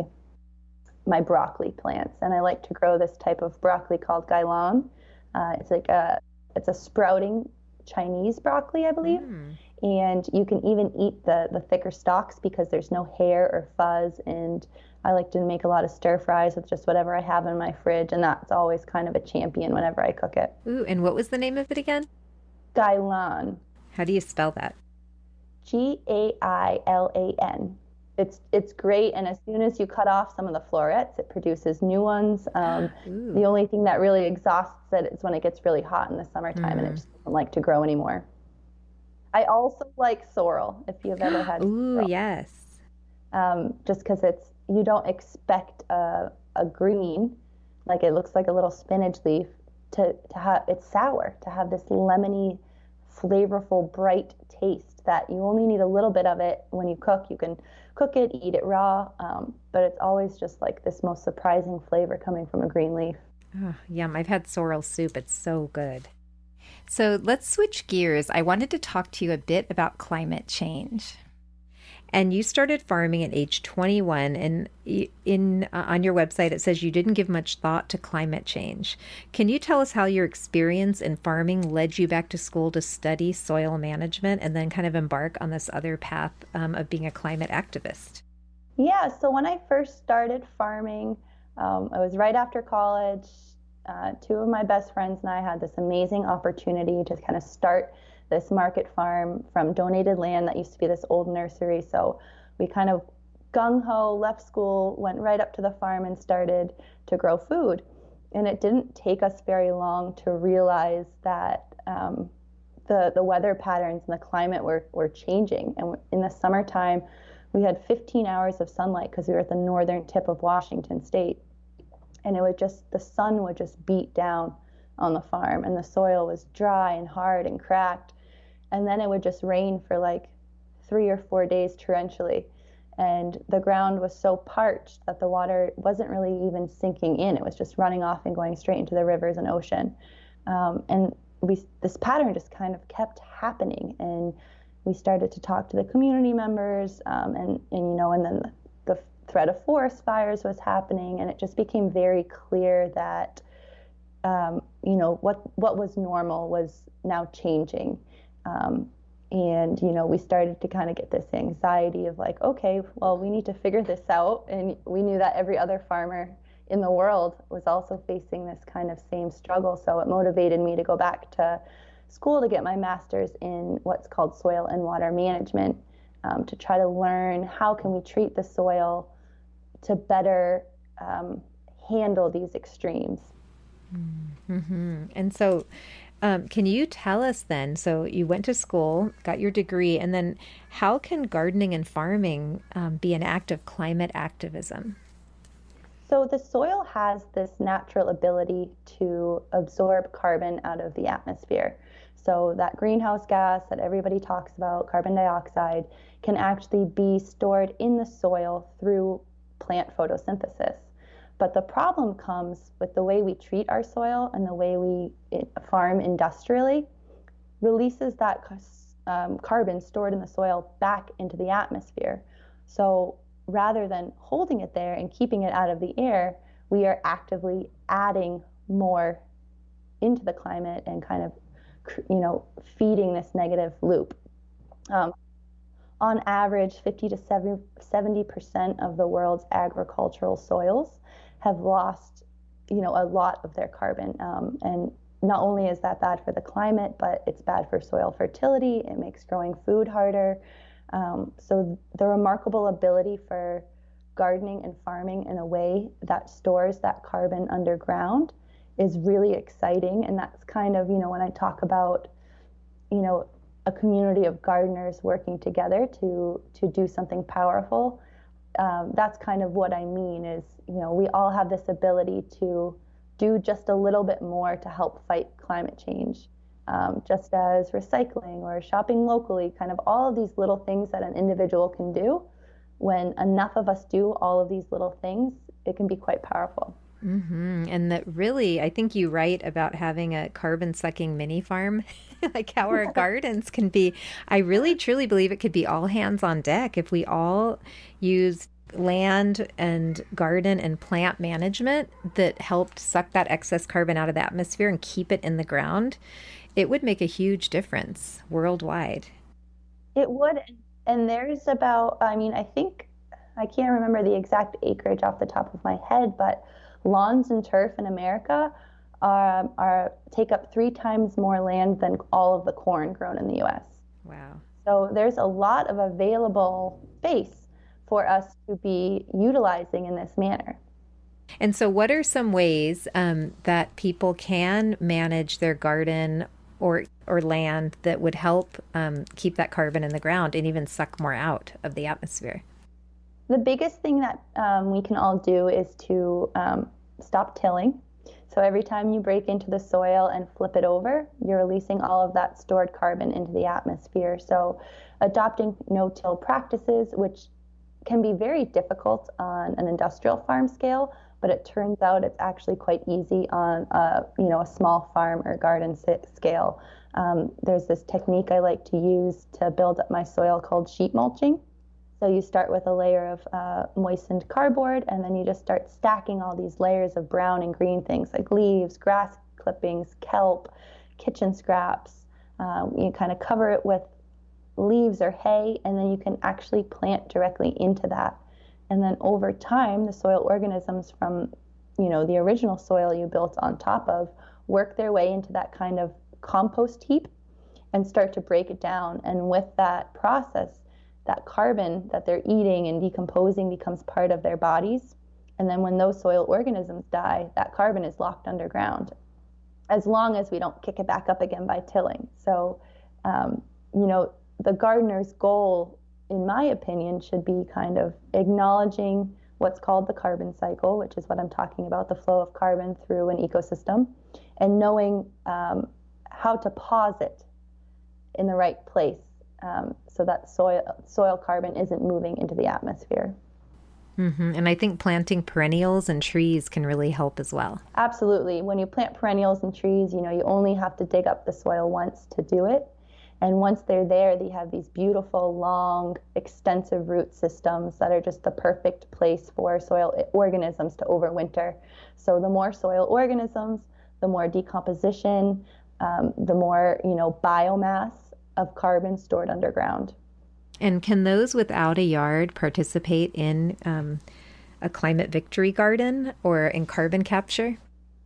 Speaker 4: my broccoli plants. And I like to grow this type of broccoli called Gailon. Uh, it's like a, it's a sprouting Chinese broccoli, I believe. Mm. And you can even eat the, the thicker stalks because there's no hair or fuzz. And I like to make a lot of stir fries with just whatever I have in my fridge. And that's always kind of a champion whenever I cook it.
Speaker 3: Ooh, and what was the name of it again?
Speaker 4: Gailon.
Speaker 3: How do you spell that?
Speaker 4: G A I L A N. It's it's great, and as soon as you cut off some of the florets, it produces new ones. Um, the only thing that really exhausts it is when it gets really hot in the summertime, mm. and it just doesn't like to grow anymore. I also like sorrel, if you've ever had
Speaker 3: Ooh,
Speaker 4: sorrel.
Speaker 3: yes.
Speaker 4: Um, just because it's, you don't expect a, a green, like it looks like a little spinach leaf, to, to have, it's sour, to have this lemony, flavorful, bright taste that you only need a little bit of it when you cook. You can cook it, eat it raw, um, but it's always just like this most surprising flavor coming from a green leaf.
Speaker 3: Oh, yum. I've had sorrel soup. It's so good. So let's switch gears. I wanted to talk to you a bit about climate change. And you started farming at age twenty-one, and in uh, on your website it says you didn't give much thought to climate change. Can you tell us how your experience in farming led you back to school to study soil management and then kind of embark on this other path um, of being a climate activist?
Speaker 4: Yeah, so when I first started farming, um, it was right after college. Uh, two of my best friends and I had this amazing opportunity to kind of start this market farm from donated land that used to be this old nursery. So we kind of gung-ho, left school, went right up to the farm and started to grow food. And it didn't take us very long to realize that um, the, the weather patterns and the climate were, were changing. And in the summertime, we had fifteen hours of sunlight because we were at the northern tip of Washington state. And it would just, the sun would just beat down on the farm, and the soil was dry and hard and cracked. And then it would just rain for like three or four days torrentially. And the ground was so parched that the water wasn't really even sinking in. It was just running off and going straight into the rivers and ocean. Um, and we, this pattern just kind of kept happening. And we started to talk to the community members, um, and, and, you know, and then the, the threat of forest fires was happening. And it just became very clear that, um, you know, what, what was normal was now changing. Um, And, you know, we started to kind of get this anxiety of like, okay, well, we need to figure this out. And we knew that every other farmer in the world was also facing this kind of same struggle. So it motivated me to go back to school to get my master's in what's called soil and water management, um, to try to learn how can we treat the soil to better um, handle these extremes.
Speaker 3: Mm-hmm. And so Um, can you tell us then, so you went to school, got your degree, and then how can gardening and farming um, be an act of climate activism?
Speaker 4: So the soil has this natural ability to absorb carbon out of the atmosphere. So that greenhouse gas that everybody talks about, carbon dioxide, can actually be stored in the soil through plant photosynthesis. But the problem comes with the way we treat our soil and the way we farm industrially releases that um, carbon stored in the soil back into the atmosphere. So rather than holding it there and keeping it out of the air, we are actively adding more into the climate and kind of, you know, feeding this negative loop. Um, on average, fifty to seventy percent of the world's agricultural soils have lost, you know, a lot of their carbon. Um, and not only is that bad for the climate, but it's bad for soil fertility. It makes growing food harder. Um, so the remarkable ability for gardening and farming in a way that stores that carbon underground is really exciting. And that's kind of, you know, when I talk about, you know, a community of gardeners working together to, to do something powerful, Um, that's kind of what I mean is, you know, we all have this ability to do just a little bit more to help fight climate change, um, just as recycling or shopping locally, kind of all of these little things that an individual can do. When enough of us do all of these little things, it can be quite powerful.
Speaker 3: Mm-hmm. And that really, I think you write about having a carbon-sucking mini farm, like how our gardens can be. I really truly believe it could be all hands on deck if we all use land and garden and plant management that helped suck that excess carbon out of the atmosphere and keep it in the ground. It would make a huge difference worldwide.
Speaker 4: It would. And there's about, I mean, I think, I can't remember the exact acreage off the top of my head, but lawns and turf in America are, are take up three times more land than all of the corn grown in the U S.
Speaker 3: Wow.
Speaker 4: So there's a lot of available space for us to be utilizing in this manner.
Speaker 3: And so what are some ways um, that people can manage their garden or or land that would help um, keep that carbon in the ground and even suck more out of the atmosphere?
Speaker 4: The biggest thing that um, we can all do is to um, stop tilling. So every time you break into the soil and flip it over, you're releasing all of that stored carbon into the atmosphere. So adopting no-till practices, which can be very difficult on an industrial farm scale, but it turns out it's actually quite easy on a, you know, a small farm or garden scale. Um, there's this technique I like to use to build up my soil called sheet mulching. So you start with a layer of uh, moistened cardboard, and then you just start stacking all these layers of brown and green things like leaves, grass clippings, kelp, kitchen scraps. Uh, you kind of cover it with leaves or hay, and then you can actually plant directly into that. And then over time, the soil organisms from, you know, the original soil you built on top of work their way into that kind of compost heap and start to break it down. And with that process, that carbon that they're eating and decomposing becomes part of their bodies. And then when those soil organisms die, that carbon is locked underground, as long as we don't kick it back up again by tilling. So, um, you know, the gardener's goal, in my opinion, should be kind of acknowledging what's called the carbon cycle, which is what I'm talking about, the flow of carbon through an ecosystem, and knowing um, how to pause it in the right place um, so that soil soil carbon isn't moving into the atmosphere.
Speaker 3: Mm-hmm. And I think planting perennials and trees can really help as well.
Speaker 4: Absolutely. When you plant perennials and trees, you know, you only have to dig up the soil once to do it. And once they're there, they have these beautiful, long, extensive root systems that are just the perfect place for soil organisms to overwinter. So the more soil organisms, the more decomposition, um, the more, you know, biomass of carbon stored underground.
Speaker 3: And can those without a yard participate in um, a climate victory garden or in carbon capture?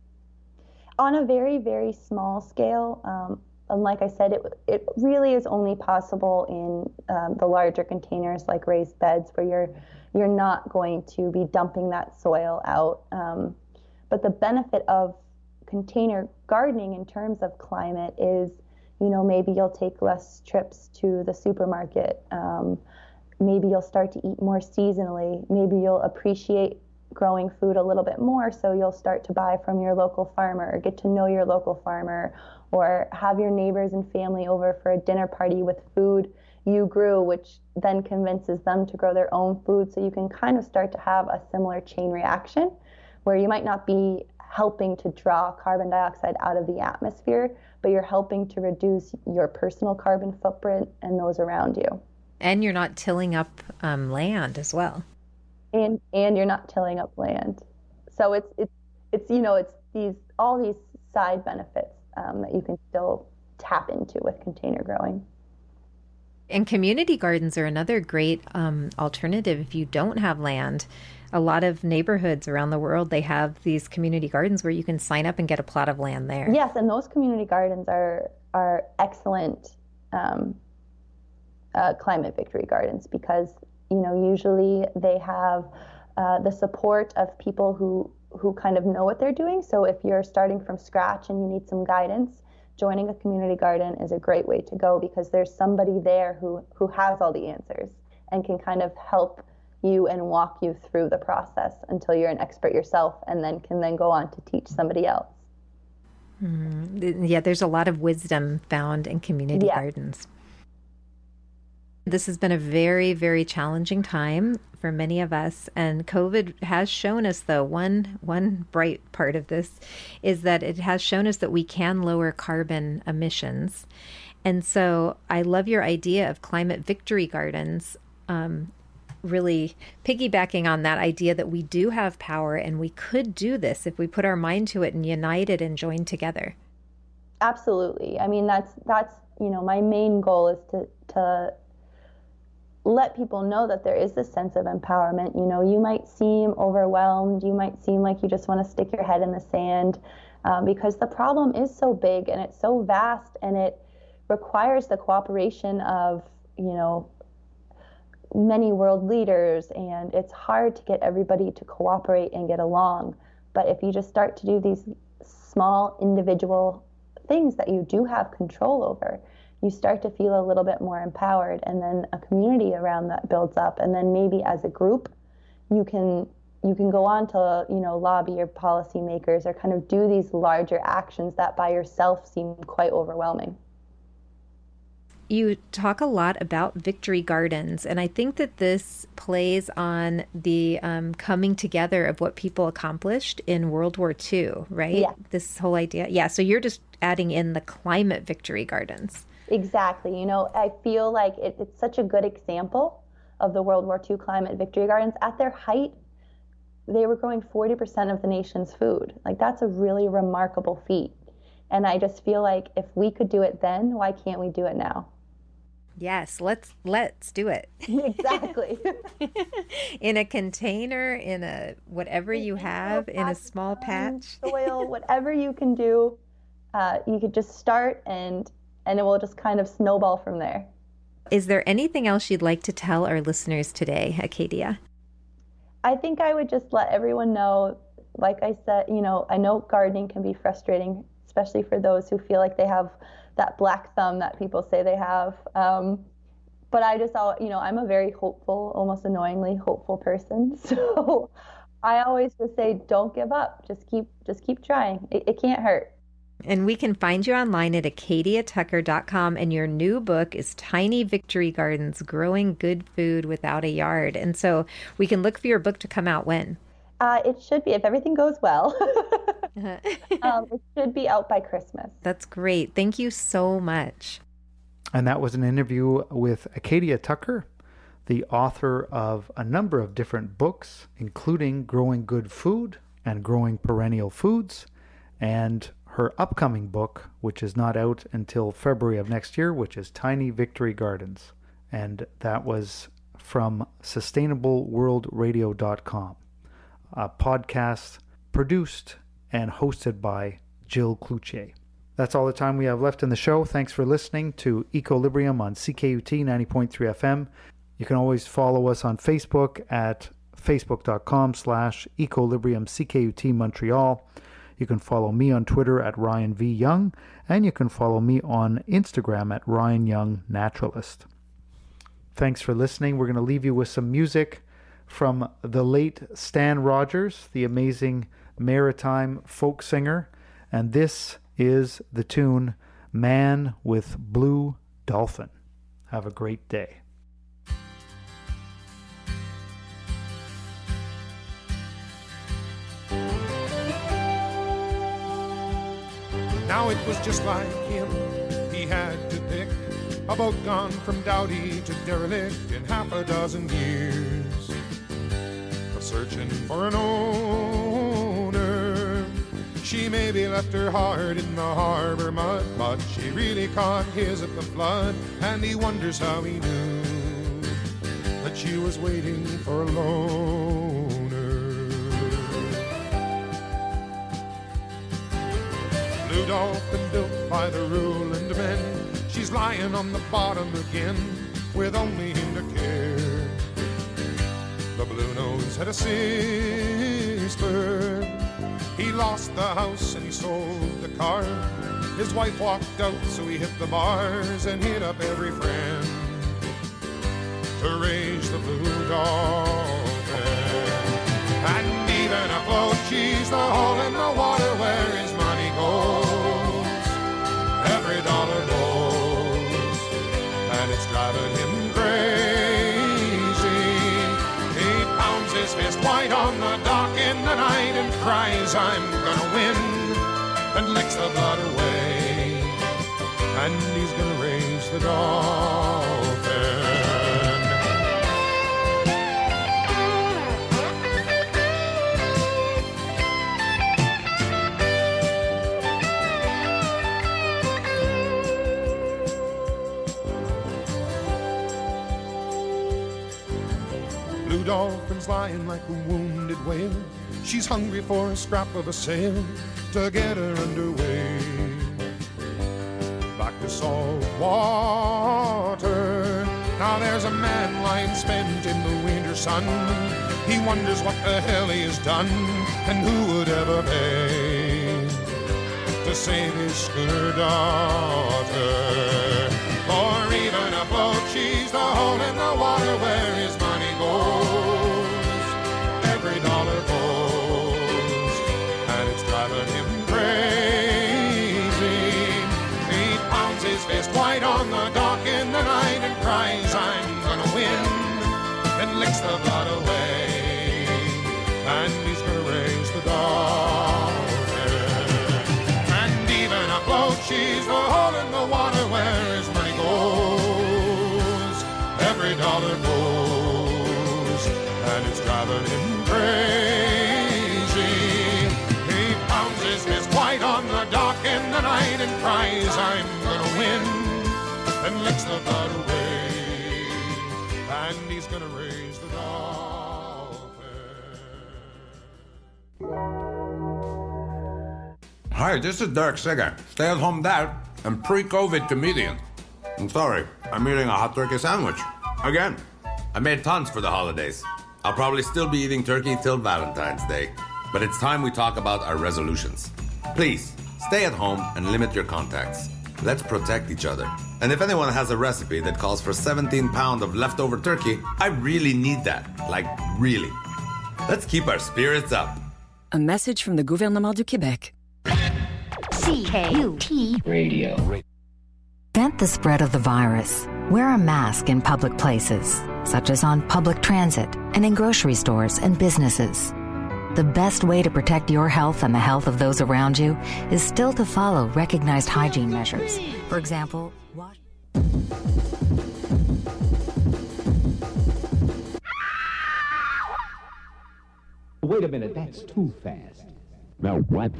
Speaker 4: On a very, very small scale. Um, And like I said, it it really is only possible in um, the larger containers like raised beds, where you're you're not going to be dumping that soil out. Um, but the benefit of container gardening in terms of climate is, you know, maybe you'll take less trips to the supermarket. Um, maybe you'll start to eat more seasonally. Maybe you'll appreciate growing food a little bit more, so you'll start to buy from your local farmer or get to know your local farmer, or have your neighbors and family over for a dinner party with food you grew, which then convinces them to grow their own food. So you can kind of start to have a similar chain reaction where you might not be helping to draw carbon dioxide out of the atmosphere, but you're helping to reduce your personal carbon footprint and those around you.
Speaker 3: And you're not tilling up um, land as well.
Speaker 4: And and you're not tilling up land. So it's it's it's you know it's these all these side benefits um, that you can still tap into with container growing.
Speaker 3: And community gardens are another great um, alternative if you don't have land. A lot of neighborhoods around the world, they have these community gardens where you can sign up and get a plot of land there.
Speaker 4: Yes, and those community gardens are are excellent um, uh, climate victory gardens because, you know, usually they have uh, the support of people who who kind of know what they're doing. So if you're starting from scratch and you need some guidance, joining a community garden is a great way to go because there's somebody there who, who has all the answers and can kind of help you and walk you through the process until you're an expert yourself, and then can then go on to teach somebody else.
Speaker 3: Mm, yeah, there's a lot of wisdom found in community yeah. gardens. This has been a very, very challenging time for many of us. And COVID has shown us, though, one one bright part of this is that it has shown us that we can lower carbon emissions. And so I love your idea of climate victory gardens, um, really piggybacking on that idea that we do have power and we could do this if we put our mind to it and united and joined together.
Speaker 4: Absolutely. I mean, that's, that's you know, my main goal is to to let people know that there is this sense of empowerment. You know, you might seem overwhelmed. You might seem like you just want to stick your head in the sand um, because the problem is so big and it's so vast, and it requires the cooperation of, you know, many world leaders, and it's hard to get everybody to cooperate and get along. But if you just start to do these small individual things that you do have control over, you start to feel a little bit more empowered, and then a community around that builds up, and then maybe as a group you can you can go on to, you know, lobby your policymakers or kind of do these larger actions that by yourself seem quite overwhelming.
Speaker 3: You talk a lot about victory gardens, and I think that this plays on the um, coming together of what people accomplished in World War Two, right?
Speaker 4: Yeah.
Speaker 3: This whole idea. Yeah, so you're just adding in the climate victory gardens.
Speaker 4: Exactly. You know, I feel like it, it's such a good example of the World War Two climate victory gardens. At their height, they were growing forty percent of the nation's food. Like, that's a really remarkable feat. And I just feel like if we could do it then, why can't we do it now?
Speaker 3: Yes, let's let's do it.
Speaker 4: Exactly.
Speaker 3: In a container, in a whatever you have, in a small patch.
Speaker 4: Soil, whatever you can do, uh, you could just start and and it will just kind of snowball from there.
Speaker 3: Is there anything else you'd like to tell our listeners today, Acadia?
Speaker 4: I think I would just let everyone know, like I said, you know, I know gardening can be frustrating, especially for those who feel like they have that black thumb that people say they have. Um, but I just, you know, I'm a very hopeful, almost annoyingly hopeful person. So I always just say, don't give up. Just keep, just keep trying. It, it can't hurt.
Speaker 3: And we can find you online at acadia tucker dot com. And your new book is Tiny Victory Gardens, Growing Good Food Without a Yard. And so we can look for your book to come out when?
Speaker 4: Uh, it should be, if everything goes well, um, it should be out by Christmas.
Speaker 3: That's great. Thank you so much.
Speaker 1: And that was an interview with Acadia Tucker, the author of a number of different books, including Growing Good Food and Growing Perennial Foods, and her upcoming book, which is not out until February of next year, which is Tiny Victory Gardens. And that was from sustainable world radio dot com, a podcast produced and hosted by Jill Cloutier. That's all the time we have left in the show. Thanks for listening to Equilibrium on C K U T ninety point three F M. You can always follow us on Facebook at facebook.com slash Equilibrium C K U T Montreal. You can follow me on Twitter at Ryan V. Young, and you can follow me on Instagram at Ryan Young Naturalist. Thanks for listening. We're going to leave you with some music from the late Stan Rogers, the amazing maritime folk singer, and this is the tune Man with Blue Dolphin. Have a great day.
Speaker 5: Now it was just like him, he had to pick a boat gone from dowdy to derelict in half a dozen years, a searching for an owner. She maybe left her heart in the harbor mud, but she really caught his at the flood, and he wonders how he knew that she was waiting for a loner. Blue dolphin built by the ruling men, she's lying on the bottom again with only him to care. The blue nose had a sister, he lost the house and he sold the car. His wife walked out, so he hit the bars and hit up every friend to raise the blue dolphin. And even afloat, she's the hole in the water where his money goes. Every dollar goes, and it's driving him crazy. He pounds his fist wide on the dock in the night and cries, I'm gonna win, and licks the blood away, and he's gonna raise the dolphin. Blue dolphin's lying like a wounded whale. She's hungry for a scrap of a sail to get her underway. Back to salt water. Now there's a man lying spent in the winter sun. He wonders what the hell he has done, and who would ever pay to save his schooner daughter. Or even afloat, she's the hole in the water where his money goes. Every dollar goes, and it's driving him crazy. He pounds his fist wide on the dock in the night and cries, I'm gonna win, and licks the blood away, and he's gonna raise the dolphin. And even afloat, she's the hole in the water where his money goes. Every dollar goes, and it's driving him crazy. He pounds his fist wide on the dock in the night and cries, I'm gonna win, and licks the blood away, and he's gonna raise the dolphin.
Speaker 6: Hi, this is Derek Singer, stay-at-home dad and pre-COVID comedian. I'm sorry, I'm eating a hot turkey sandwich. Again. I made tons for the holidays. I'll probably still be eating turkey till Valentine's Day. But it's time we talk about our resolutions. Please, stay at home and limit your contacts. Let's protect each other. And if anyone has a recipe that calls for seventeen pounds of leftover turkey, I really need that. Like, really. Let's keep our spirits up.
Speaker 7: A message from the Gouvernement du Québec.
Speaker 8: C K U T Radio.
Speaker 9: Prevent the spread of the virus. Wear a mask in public places, such as on public transit and in grocery stores and businesses. The best way to protect your health and the health of those around you is still to follow recognized hygiene measures. For example, wash.
Speaker 10: Wait a minute, that's too fast. Now what?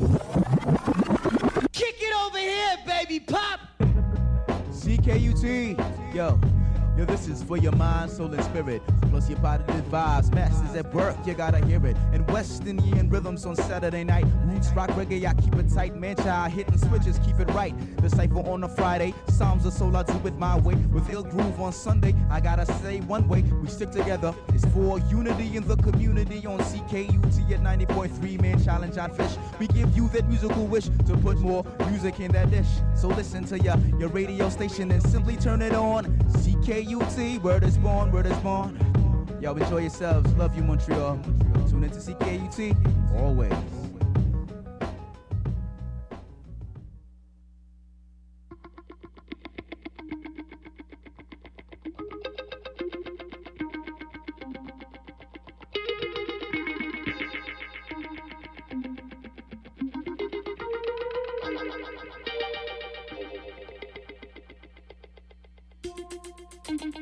Speaker 11: Kick it over here, baby pop! C K U T, yo. Yo, this is for your mind, soul, and spirit. Plus your positive vibes. Masters at work, you gotta hear it. And West Indian rhythms on Saturday night. Roots, rock, reggae, I keep it tight. Man, child, hitting switches, keep it right. The cypher on a Friday. Psalms of soul, I do it my way. With ill groove on Sunday, I gotta say one way. We stick together. It's for unity in the community on C K U T at ninety point three. Man, challenge on Fish. We give you that musical wish to put more music in that dish. So listen to your, your radio station and simply turn it on. C K U T, word is born, word is born. Y'all enjoy yourselves. Love you, Montreal. Tune into C K U T always.